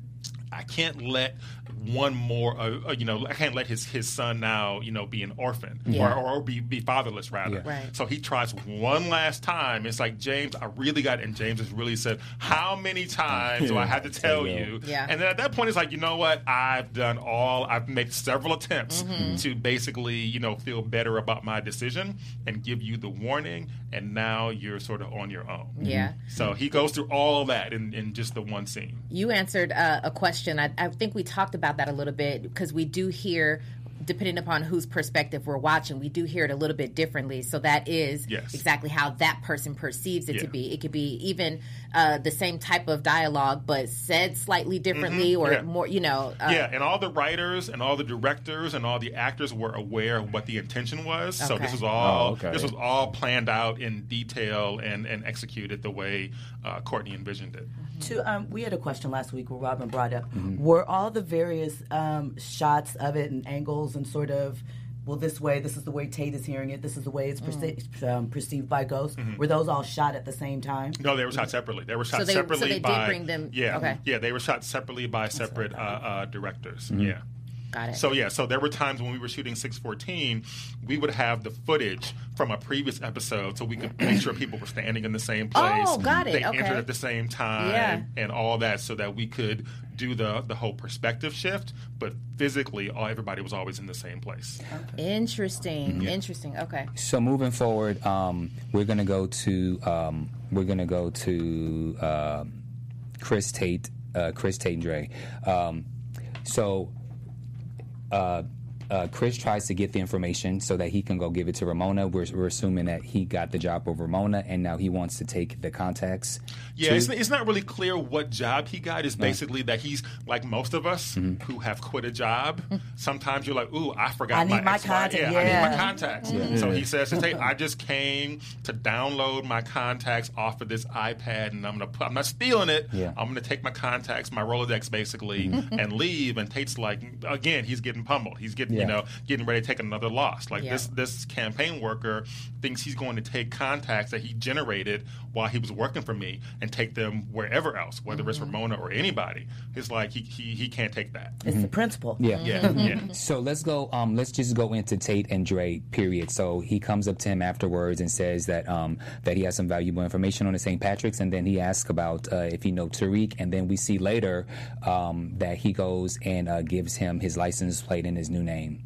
I can't let one more, uh, you know, I can't let his, his son now, you know, be an orphan Yeah. or, or be, be fatherless, rather. Yeah. Right. So he tries one last time. It's like, James, I really got it. And James has really said, how many times do I have to tell you? Yeah. And then at that point, it's like, you know what? I've done all, I've made several attempts Mm-hmm. to basically, you know, feel better about my decision and give you the warning. And now you're sort of on your own. Yeah. So he goes through all that in, in just the one scene. You answered uh, a question. I, I think we talked about that a little bit because we do hear, depending upon whose perspective we're watching, we do hear it a little bit differently. So that is Yes. exactly how that person perceives it Yeah. to be. It could be even uh, the same type of dialogue, but said slightly differently or Yeah. more, you know. Uh, Yeah, and all the writers and all the directors and all the actors were aware of what the intention was. So Okay. this was all Oh, okay. this was all planned out in detail and, and executed the way uh, Courtney envisioned it. To, um, we had a question last week where Robin brought up, Mm-hmm. were all the various um, shots of it and angles and sort of, well, this way, this is the way Tate is hearing it, this is the way it's perce- um, perceived by Ghost, Mm-hmm. were those all shot at the same time? No, they were shot separately. They were shot So they- so separately they did by bring them- yeah, okay. yeah. They were shot separately by separate uh, uh, directors. Yeah. Got it. So yeah, so there were times when we were shooting six fourteen, we would have the footage from a previous episode, so we could make sure people were standing in the same place. Oh, got it. They Okay. entered at the same time, Yeah. and all that, so that we could do the the whole perspective shift. But physically, all everybody was always in the same place. Interesting. Interesting. Okay. So moving forward, um, we're gonna go to um, we're gonna go to uh, Chris Tate, uh, Chris Tate and Dre. Um, so uh, uh, Chris tries to get the information so that he can go give it to Ramona. We're, we're assuming that he got the job of Ramona, and now he wants to take the contacts. Yeah, to- it's, it's not really clear what job he got. It's basically that he's like most of us Mm-hmm. who have quit a job. Sometimes you're like, "Ooh, I forgot I need my X Y." contact, Yeah, I yeah. need my contacts. So he says, "Hey, I just came to download my contacts off of this iPad, and I'm gonna put, I'm not stealing it. Yeah. I'm gonna take my contacts, my Rolodex, basically, and leave." And Tate's like, again, he's getting pummeled. He's getting, Yeah. you know, getting ready to take another loss. Like Yeah. this, this campaign worker thinks he's going to take contacts that he generated while he was working for me and take them wherever else, whether it's Ramona or anybody. It's like he he, he can't take that. It's the principle. Yeah. Yeah, yeah. So let's go. Um, let's just go into Tate and Dre. Period. So he comes up to him afterwards and says that um, that he has some valuable information on the Saint Patrick's, and then he asks about uh, if he know Tariq, and then we see later um, that he goes and uh, gives him his license plate and his new name.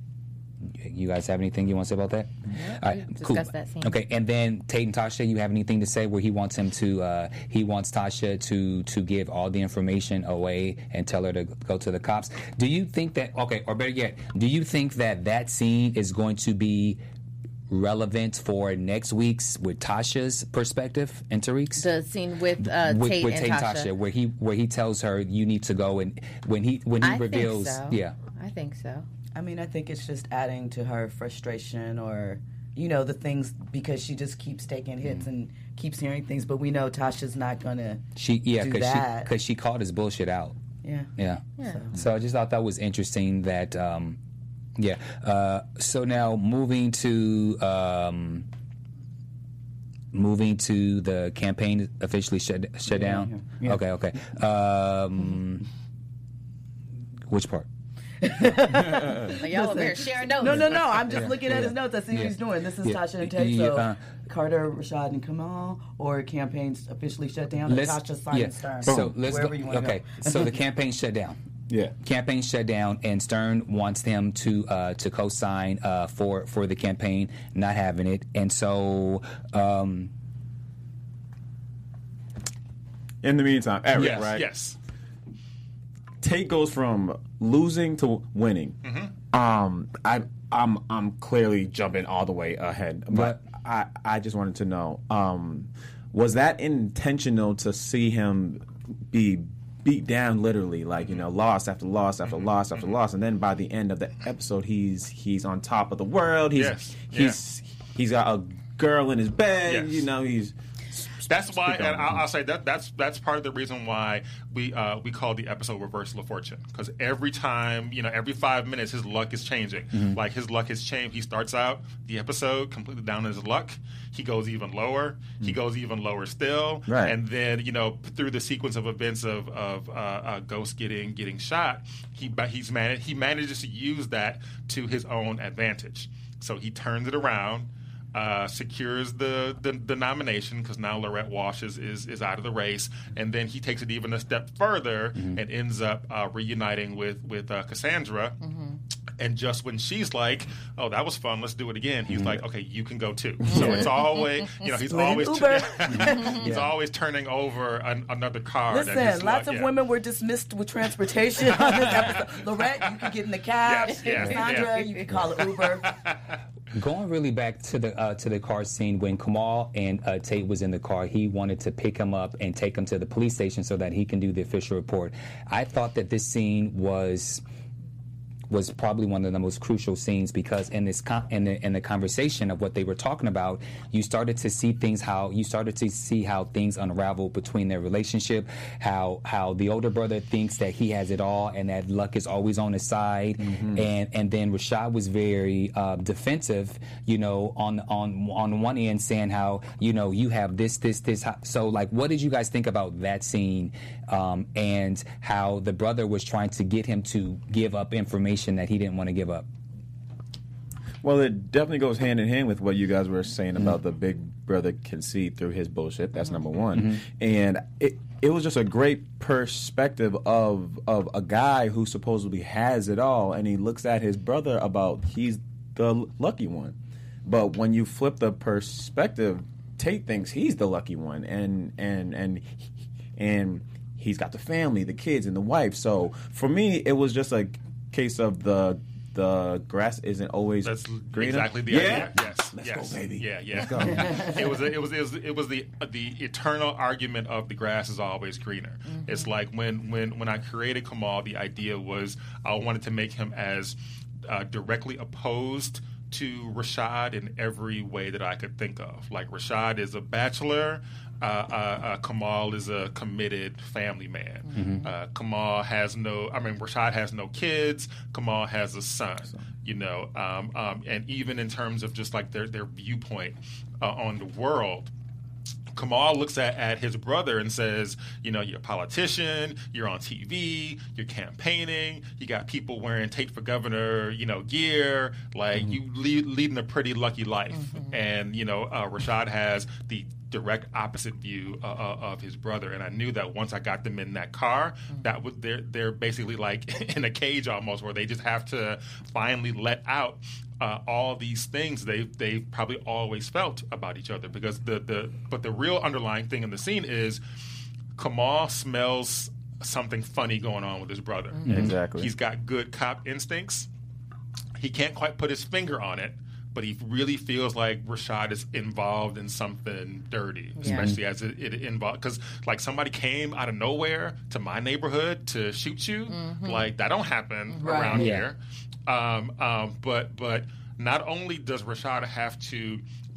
You guys have anything you want to say about that? All right, we cool. discussed that scene. Okay, and then Tate and Tasha, you have anything to say where he wants him to? Uh, he wants Tasha to to give all the information away and tell her to go to the cops. Do you think that? Okay, or better yet, do you think that that scene is going to be relevant for next week's with Tasha's perspective and Tariq's? The scene with uh, with, Tate with and Tate and Tasha. Tasha, where he where he tells her you need to go, and when he when he I reveals, think so. yeah. I think so. I mean, I think it's just adding to her frustration or, you know, the things because she just keeps taking hits and keeps hearing things. But we know Tasha's not going to She yeah, do because she that. because she called his bullshit out. yeah. Yeah. Yeah. So I just thought that was interesting. That um, yeah. Uh, so now moving to um, moving to the campaign officially shut shut down. Yeah. Okay. Okay. Um, which part? Like, y'all over here sharing notes. No, no, no. I'm just looking at yeah. his notes. I see what Yeah. he's doing. This is Yeah. Tasha and Tate. Yeah, So uh, Carter, Rashad, and Kamal, or campaigns officially shut down. And Let's- Tasha, Simon, yeah. Stern. So let's wherever go. you want to Okay. go. So the campaign shut down. Yeah. Campaign shut down, and Stern wants them to uh, to co-sign uh, for for the campaign, not having it, and so um, In the meantime, Eric, Yes, right? yes. Tate goes from losing to winning. Um, I, I'm I'm clearly jumping all the way ahead, but I, I just wanted to know, um, was that intentional to see him be beat down literally, like, you know, loss after loss after loss after loss, and then by the end of the episode, he's he's on top of the world. He's Yes, he's he's got a girl in his bed. Yes. You know, he's That's why, Speak and on. I'll, I'll say that that's that's part of the reason why we uh, we call the episode "Reversal of Fortune," because every time, you know, every five minutes, his luck is changing. Mm-hmm. Like his luck has changed. He starts out the episode completely down in his luck. He goes even lower. He goes even lower still. Right. And then, you know, through the sequence of events of of uh, uh, Ghost getting getting shot, he but he's managed he manages to use that to his own advantage. So he turns it around. Uh, secures the, the, the nomination because now Lorette Walsh is, is, is out of the race, and then he takes it even a step further Mm-hmm. and ends up uh, reuniting with with uh, Cassandra. Mm-hmm. And just when she's like, "Oh, that was fun, let's do it again," he's Mm-hmm. like, "Okay, you can go too." So it's always, you know, he's Split always Uber. he's always turning over an, another car. that Listen, his lots luck- of yeah. women were dismissed with transportation on this episode. Lorette, you can get in the cab. Yes, yes, Cassandra, yeah. you can call an Uber. Going really back to the uh, to the car scene when Kamal and uh, Tate was in the car, he wanted to pick him up and take him to the police station so that he can do the official report. I thought that this scene was was probably one of the most crucial scenes because in this con- in the in the conversation of what they were talking about, you started to see things how you started to see how things unravel between their relationship, how how the older brother thinks that he has it all and that luck is always on his side, Mm-hmm. and and then Rashad was very uh, defensive, you know, on on on one end saying how you know you have this this this. So like, what did you guys think about that scene, um, and how the brother was trying to get him to give up information that he didn't want to give up? Well, it definitely goes hand in hand with what you guys were saying about the big brother can see through his bullshit. That's number one. And it it was just a great perspective of of a guy who supposedly has it all, and he looks at his brother about he's the lucky one. But when you flip the perspective, Tate thinks he's the lucky one, and and and and he's got the family, the kids, and the wife. So for me, it was just a case of the the grass isn't always That's greener. exactly the yeah. idea. Yes, Let's yes, go, baby. yeah, yeah. Let's go. it was it was it was it was the the eternal argument of the grass is always greener. It's like when when when I created Kamal, the idea was I wanted to make him as uh, directly opposed to Rashad in every way that I could think of. Like Rashad is a bachelor. Uh, uh, uh, Kamal is a committed family man. Mm-hmm. Uh, Kamal has no, I mean, Rashad has no kids. Kamal has a son, you know, um, um, and even in terms of just like their, their viewpoint uh, on the world, Kamal looks at, at his brother and says, you know, you're a politician, you're on T V, you're campaigning, you got people wearing Tate for Governor, you know, gear, like Mm-hmm. you lead, leading a pretty lucky life. Mm-hmm. And, you know, uh, Rashad has the direct opposite view uh, uh, of his brother, and I knew that once I got them in that car, Mm-hmm. that would they're they're basically like in a cage almost, where they just have to finally let out uh, all these things they they probably always felt about each other. Because the the but the real underlying thing in the scene is Kamal smells something funny going on with his brother. Mm-hmm. Exactly. He's got good cop instincts. He can't quite put his finger on it, but he really feels like Rashad is involved in something dirty, Yeah. especially as it, it involved. Because like somebody came out of nowhere to my neighborhood to shoot you, like that don't happen Right. around Yeah. here. Um, um, but but not only does Rashad have to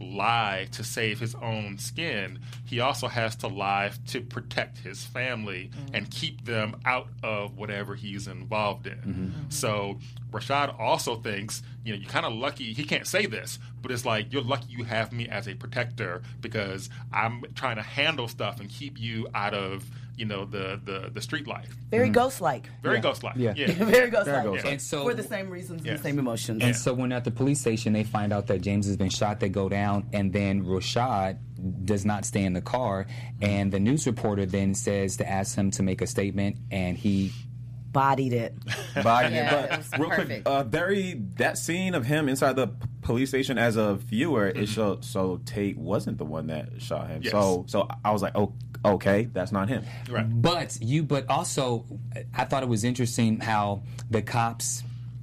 lie to save his own skin, he also has to lie to protect his family and keep them out of whatever he's involved in. So Rashad also thinks, you know, you're kind of lucky. He can't say this, but it's like, you're lucky you have me as a protector because I'm trying to handle stuff and keep you out of, you know, the the, the street life. Very ghost-like. Very ghost-like. Yeah. Yeah. Very ghost-like. ghost-like. And so For the same reasons Yeah. and same emotions. And so when at the police station they find out that James has been shot, they go down, and then Rashad does not stay in the car, and the news reporter then says to ask him to make a statement, and he Bodied it. Body. Yeah, but it was real quick, perfect. uh, very that scene of him inside the p- police station as a viewer, it showed so Tate wasn't the one that shot him. Yes. So so I was like, oh, okay, that's not him. Right. But you, but also, I thought it was interesting how the cops,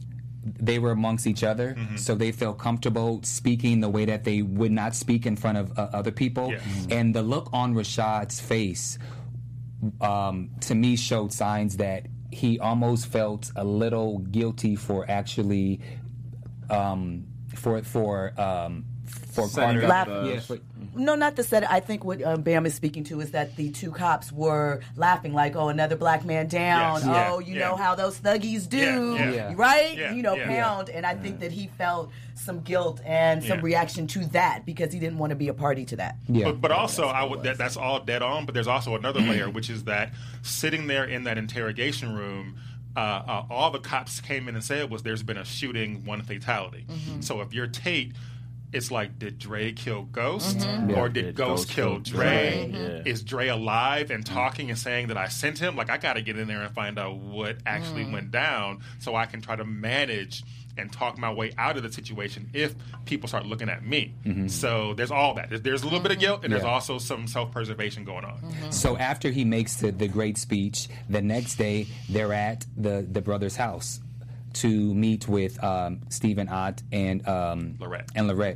they were amongst each other, so they felt comfortable speaking the way that they would not speak in front of uh, other people. Yes. And the look on Rashad's face, um, to me, showed signs that he almost felt a little guilty for actually, um, for for um, for Setting Carter. up Laugh- the- Yeah, for, No, not the set. I think what um, Bam is speaking to is that the two cops were laughing like, "Oh, another black man down. Yes. Oh, Yeah. you Yeah. know how those thuggies do, Yeah. Yeah. right? Yeah. You know, Yeah. pound." And I think that he felt some guilt and some Yeah. reaction to that because he didn't want to be a party to that. yeah. But, but also, I would that, that's all dead on. But there's also another layer, which is that sitting there in that interrogation room, uh, uh, all the cops came in and said was, "There's been a shooting, one fatality." So if you're Tate, it's like, did Dre kill Ghost, Yeah. or did Did Ghost, Ghost kill kill Dre? Dre? Mhm. Is Dre alive and talking and saying that I sent him? Like, I got to get in there and find out what actually went down, so I can try to manage and talk my way out of the situation if people start looking at me. So there's all that. There's, there's a little bit of guilt, and there's Yeah. also some self-preservation going on. So after he makes the, the great speech, the next day they're at the, the brother's house to meet with um, Stephen Ott and um, Lorette. And Lorette.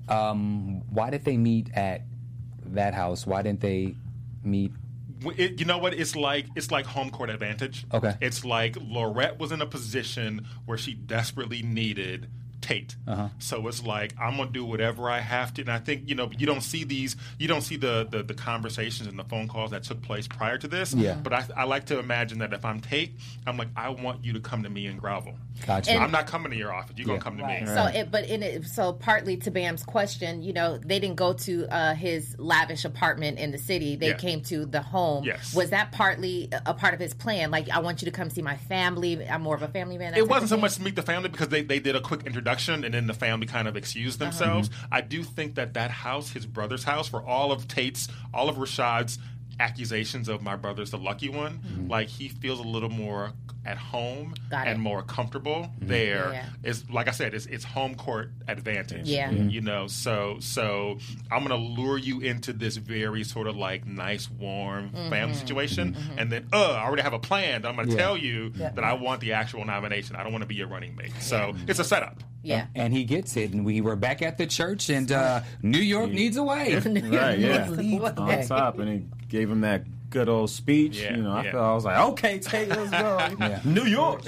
Um, why did they meet at that house? Why didn't they meet? It, you know what? It's like it's like home court advantage. Okay. It's like Lorette was in a position where she desperately needed Tate. Uh-huh. So it's like, I'm gonna do whatever I have to. And I think, you know, you don't see these, you don't see the the, the conversations and the phone calls that took place prior to this. Yeah. But I, I like to imagine that if I'm Tate, I'm like, I want you to come to me and grovel. Gotcha. I'm not coming to your office. You're Yeah. gonna come to Right. me. So, it, but in it, so partly to Bam's question, you know, they didn't go to uh, his lavish apartment in the city. They Yeah. came to the home. Yes. Was that partly a a part of his plan? Like, I want you to come see my family. I'm more of a family man. that It type wasn't of so thing? much to meet the family because they, they did a quick introduction and then the family kind of excused themselves. I do think that that house, his brother's house, for all of Tate's, all of Rashad's accusations of my brother's the lucky one, like he feels a little more at home Got and it. more comfortable there. Yeah. It's like I said, it's, it's home court advantage. Yeah. You know, so so I'm gonna lure you into this very sort of like nice, warm family situation, and then uh, I already have a plan that I'm gonna Yeah. tell you Yeah. that I want the actual nomination. I don't want to be your running mate. So it's a setup. Yeah. And he gets it, and we were back at the church, and uh, New York needs a way. Right, yeah. Leads the On way. top, and he gave him that good old speech. Yeah, you know, I yeah. felt I was like, okay, Tate, let's go. Yeah. New York.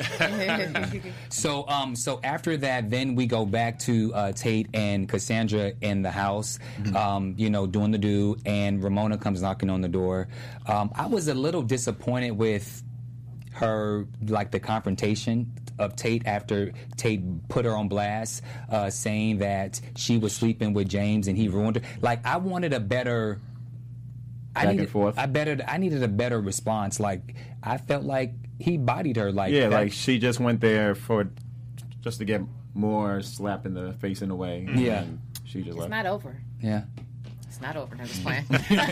So, um, so after that, then we go back to uh, Tate and Cassandra in the house, um, you know, doing the do, and Ramona comes knocking on the door. Um, I was a little disappointed with her, like the confrontation of Tate after Tate put her on blast, uh, saying that she was sleeping with James and he ruined her. Like, I wanted a better. I Back and needed, forth. I better. I needed a better response. Like, I felt like he bodied her. Like, Yeah, that- like she just went there for just to get more slap in the face in a way. Yeah. And she just It's left. not over. yeah. It's not over. No, just playing.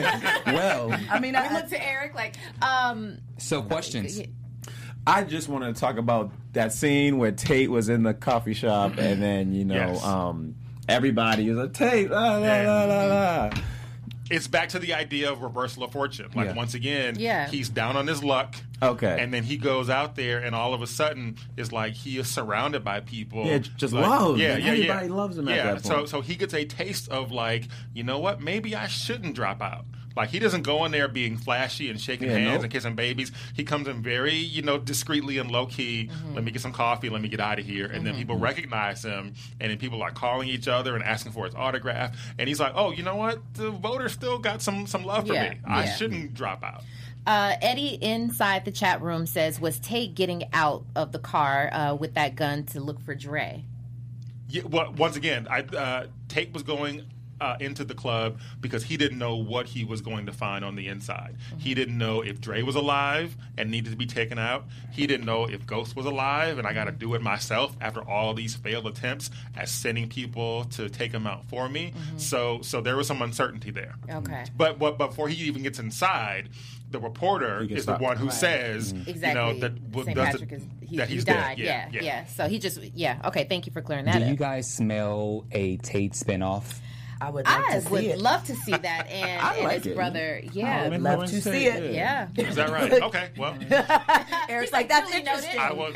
Well, I mean, we I, look to Eric like, um, so questions. I just want to talk about that scene where Tate was in the coffee shop and then, you know, Yes. um, everybody was like, Tate, la, la, la, la, la. It's back to the idea of reversal of fortune. Like Yeah. once again, Yeah. he's down on his luck. Okay. And then he goes out there, and all of a sudden, it's like he is surrounded by people. Yeah, just like, loved, Yeah, and yeah, yeah. everybody loves him at Yeah, that so point. so he gets a taste of like, you know what? Maybe I shouldn't drop out. Like he doesn't go in there being flashy and shaking Yeah, hands nope. and kissing babies. He comes in very, you know, discreetly and low key. Let me get some coffee. Let me get out of here. And then people recognize him, and then people are calling each other and asking for his autograph. And he's like, "Oh, you know what? The voters still got some some love for Yeah, me. I yeah. shouldn't drop out." Uh, Eddie inside the chat room says, was Tate getting out of the car uh, with that gun to look for Dre? Yeah, well, once again, I, uh, Tate was going uh, into the club because he didn't know what he was going to find on the inside. He didn't know if Dre was alive and needed to be taken out. He didn't know if Ghost was alive, and I got to do it myself after all these failed attempts at sending people to take him out for me. So, so there was some uncertainty there. Okay. But, but before he even gets inside, the reporter He gets is the stopped. one who Right. says, Exactly. you know, that w- Saint does Patrick the- is he, that he he's died. dead. Yeah, yeah, So he just yeah. Okay, thank you for clearing that Do up. you guys smell a Tate spinoff? I would like I to would see it. love to see that, and, I and like his it. brother. Yeah, I would love to see it. yeah. Is that right? Okay, well, Eric's like, that's Really noted. interesting. I was.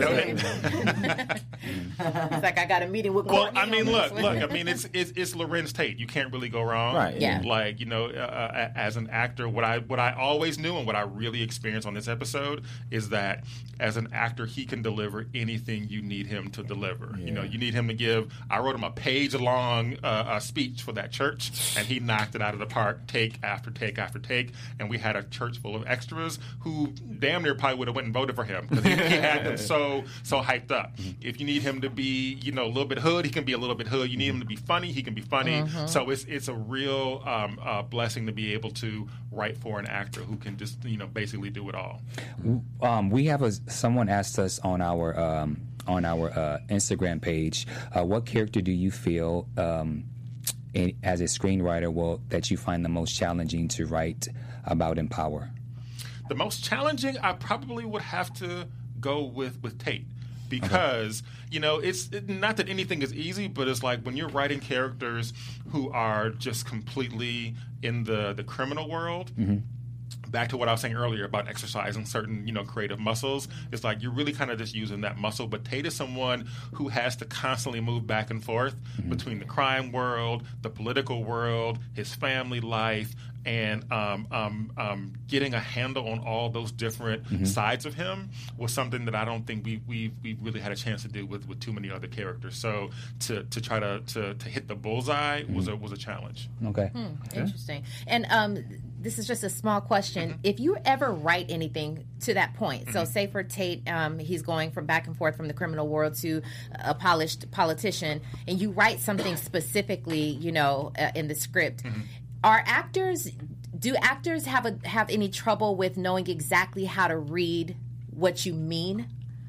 It's like I got a meeting with. Well, Courtney I mean, on look, this look. one. I mean, it's it's it's Lorenz Tate. You can't really go wrong. Right. Yeah. Like, you know, uh, uh, as an actor, what I what I always knew and what I really experienced on this episode is that as an actor, he can deliver anything you need him to deliver. You know, you need him to give. I wrote him a page long uh, uh, speech for that church, and he knocked it out of the park, take after take after take. And we had a church full of extras who damn near probably would have went and voted for him because he, he had them so so hyped up. If you need him to be, you know, a little bit hood, he can be a little bit hood. You need him to be funny, he can be funny. So it's it's a real um, uh, blessing to be able to write for an actor who can just, you know, basically do it all. Um, we have a someone asked us on our um, on our uh, Instagram page, uh, what character do you feel um, in, as a screenwriter will that you find the most challenging to write about in Power? The most challenging, I probably would have to go with with Tate. Because, you know, it's it, not that anything is easy, but it's like when you're writing characters who are just completely in the, the criminal world, Mm-hmm. back to what I was saying earlier about exercising certain, you know, creative muscles, it's like you're really kind of just using that muscle. But Tate is someone who has to constantly move back and forth Mm-hmm. between the crime world, the political world, his family life, and um, um, um, getting a handle on all those different Mm-hmm. sides of him was something that I don't think we we we really had a chance to do with, with too many other characters. So to, to try to, to, to hit the bullseye was a was a challenge. Okay. Interesting. And um, this is just a small question. Mm-hmm. If you ever write anything to that point, so say for Tate, um, he's going from back and forth from the criminal world to a polished politician, and you write something specifically, you know, uh, in the script, Mm-hmm. are actors, do actors have a have any trouble with knowing exactly how to read what you mean?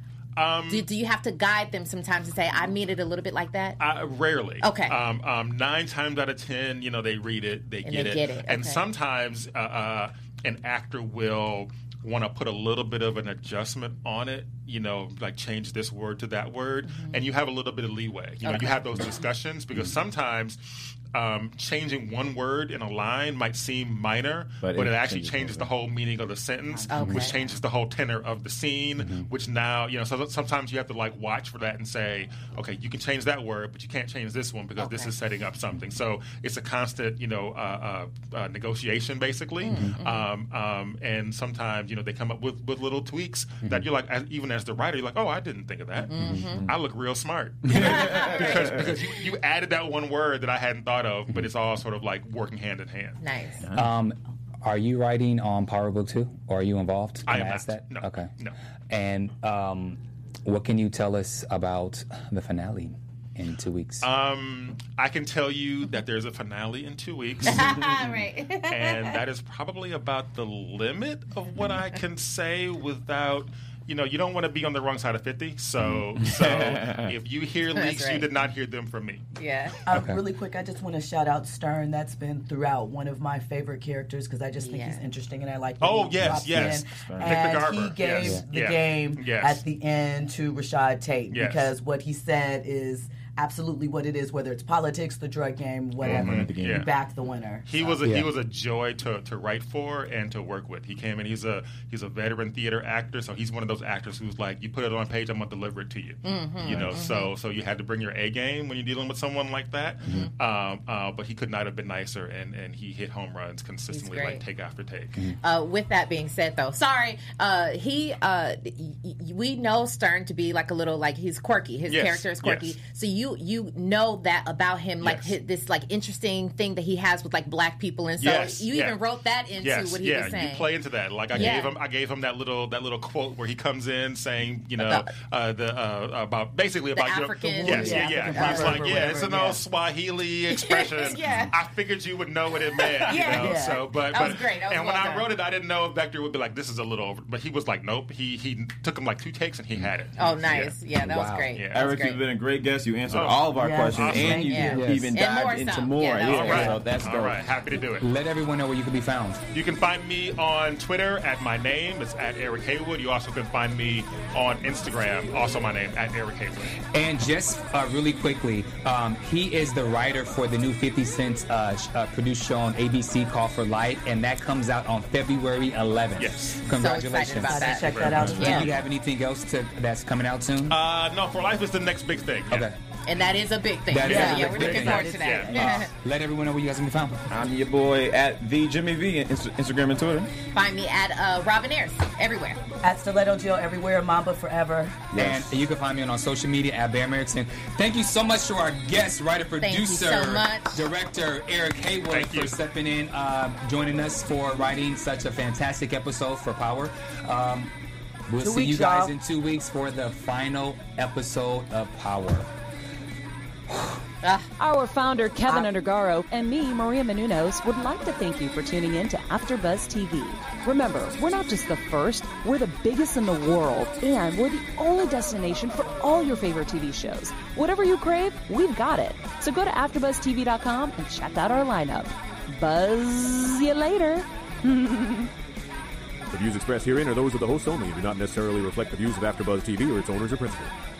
Um, Do, do you have to guide them sometimes and say, I mean it a little bit like that? Uh, rarely. Okay. Um, um, nine times out of ten, you know, they read it, they, And get, they it. get it, and okay. sometimes uh, uh, an actor will want to put a little bit of an adjustment on it, you know, like change this word to that word, Mm-hmm. and you have a little bit of leeway. You know, you have those discussions because sometimes um, changing one word in a line might seem minor, but, But it, it actually changes changes the whole meaning of the sentence, Okay. which changes the whole tenor of the scene, which now, you know, so sometimes you have to like watch for that and say, okay, you can change that word, but you can't change this one because this Okay. is setting up something. So it's a constant, you know, uh, uh, uh, negotiation basically. Mm-hmm. Um, um, and sometimes, you know, they come up with, with little tweaks that you're like, as, even as the writer, you're like, oh, I didn't think of that. Mm-hmm. I look real smart because, because you, you added that one word that I hadn't thought of, but it's all sort of like working hand in hand. Nice. Um, are you writing on Power Book two? Or are you involved? I Can am ask not. that? No. Okay. No. And um, what can you tell us about the finale in two weeks? Um, I can tell you that there's a finale in two weeks. right. And that is probably about the limit of what I can say without, you know, you don't want to be on the wrong side of fifty. So, so if you hear That's leaks, you right. did not hear them from me. Yeah. Uh, Okay. Really quick, I just want to shout out Stern. That's been throughout one of my favorite characters because I just think Yeah. he's interesting and I like. Oh, that he yes, drops yes. in. Victor And Garber, he gave yes. the Yeah. game Yes. at the end to Rashad Tate Yes. because what he said is absolutely what it is, whether it's politics, the drug game, whatever. Mhm. The game. You Yeah. back the winner. He So- was a, Yeah. he was a joy to, to write for and to work with. He came in. He's a he's a veteran theater actor, so he's one of those actors who's like, you put it on page, I'm gonna deliver it to you. You know, so so you had to bring your A game when you're dealing with someone like that. Um, uh, but he could not have been nicer, and, and he hit home runs consistently, He's like great. take after take. Uh, with that being said, though, sorry, uh, he uh, y- y- we know Stern to be like a little like he's quirky. His Yes, character is quirky. yes. So you you know that about him, like Yes. hi- this like interesting thing that he has with like black people, and so Yes, you yeah. even wrote that into Yes, what he yeah, was saying. you play into that. Like I Yeah. gave him, I gave him that little that little quote where he comes in saying, you know, About- uh, the uh, about basically about you know, African- yes, yeah, The yeah. African He's proverb like, or yeah, it's whatever, an old yeah. Swahili expression. Yeah. I figured you would know what it meant. Yeah. You know? Yeah. So, but That was but great. That was and when well I done. wrote it, I didn't know if Vector would be like, this is a little over. But he was like, nope. He he took him like two takes and he had it. Oh, nice. Yeah, that was Wow. great. Yeah. That was Eric, great. you've been a great guest. You answered answered all of our Yeah. questions, Awesome. and you Yeah. even Yes. And dived more into some. more. Yeah, Yeah, that's All right. so that's All dope. right. Happy to do it. Let everyone know where you can be found. You can find me on Twitter at my name. It's at Eric Haywood. You also can find me on Instagram, also my name, at Eric Haywood. And just uh, really quickly, um, he is the writer for the new fifty Cent uh, sh- uh, produced show on A B C called For Light, and that comes out on February eleventh. Yes. Congratulations. So excited about that. Check that out. Yeah. Do you have anything else to, that's coming out soon? Uh, no, For Life is the next big thing. Yeah. Okay. And that is a big thing. That is yeah, a yeah, big we're thing. looking forward to that. Yeah. Let everyone know where you guys can be found. I'm your boy at the Jimmy V, Inst- Instagram and Twitter. Find me at uh, Robin Ayers everywhere. At Stiletto Jill everywhere, Mamba forever. Yes. And you can find me on, on social media at Bear Merrickson. Thank you so much to our guest, writer, Thank you producer, so much. director Eric Haywood Thank for you. stepping in, uh, joining us for writing such a fantastic episode for Power. Um, we'll Two see you weeks, guys y'all. in two weeks for the final episode of Power. Our founder, Kevin Undergaro, and me, Maria Menounos, would like to thank you for tuning in to AfterBuzz T V. Remember, we're not just the first, we're the biggest in the world, and we're the only destination for all your favorite T V shows. Whatever you crave, we've got it. So go to after buzz T V dot com and check out our lineup. Buzz you later. The views expressed herein are those of the hosts only and do not necessarily reflect the views of AfterBuzz T V or its owners or principals.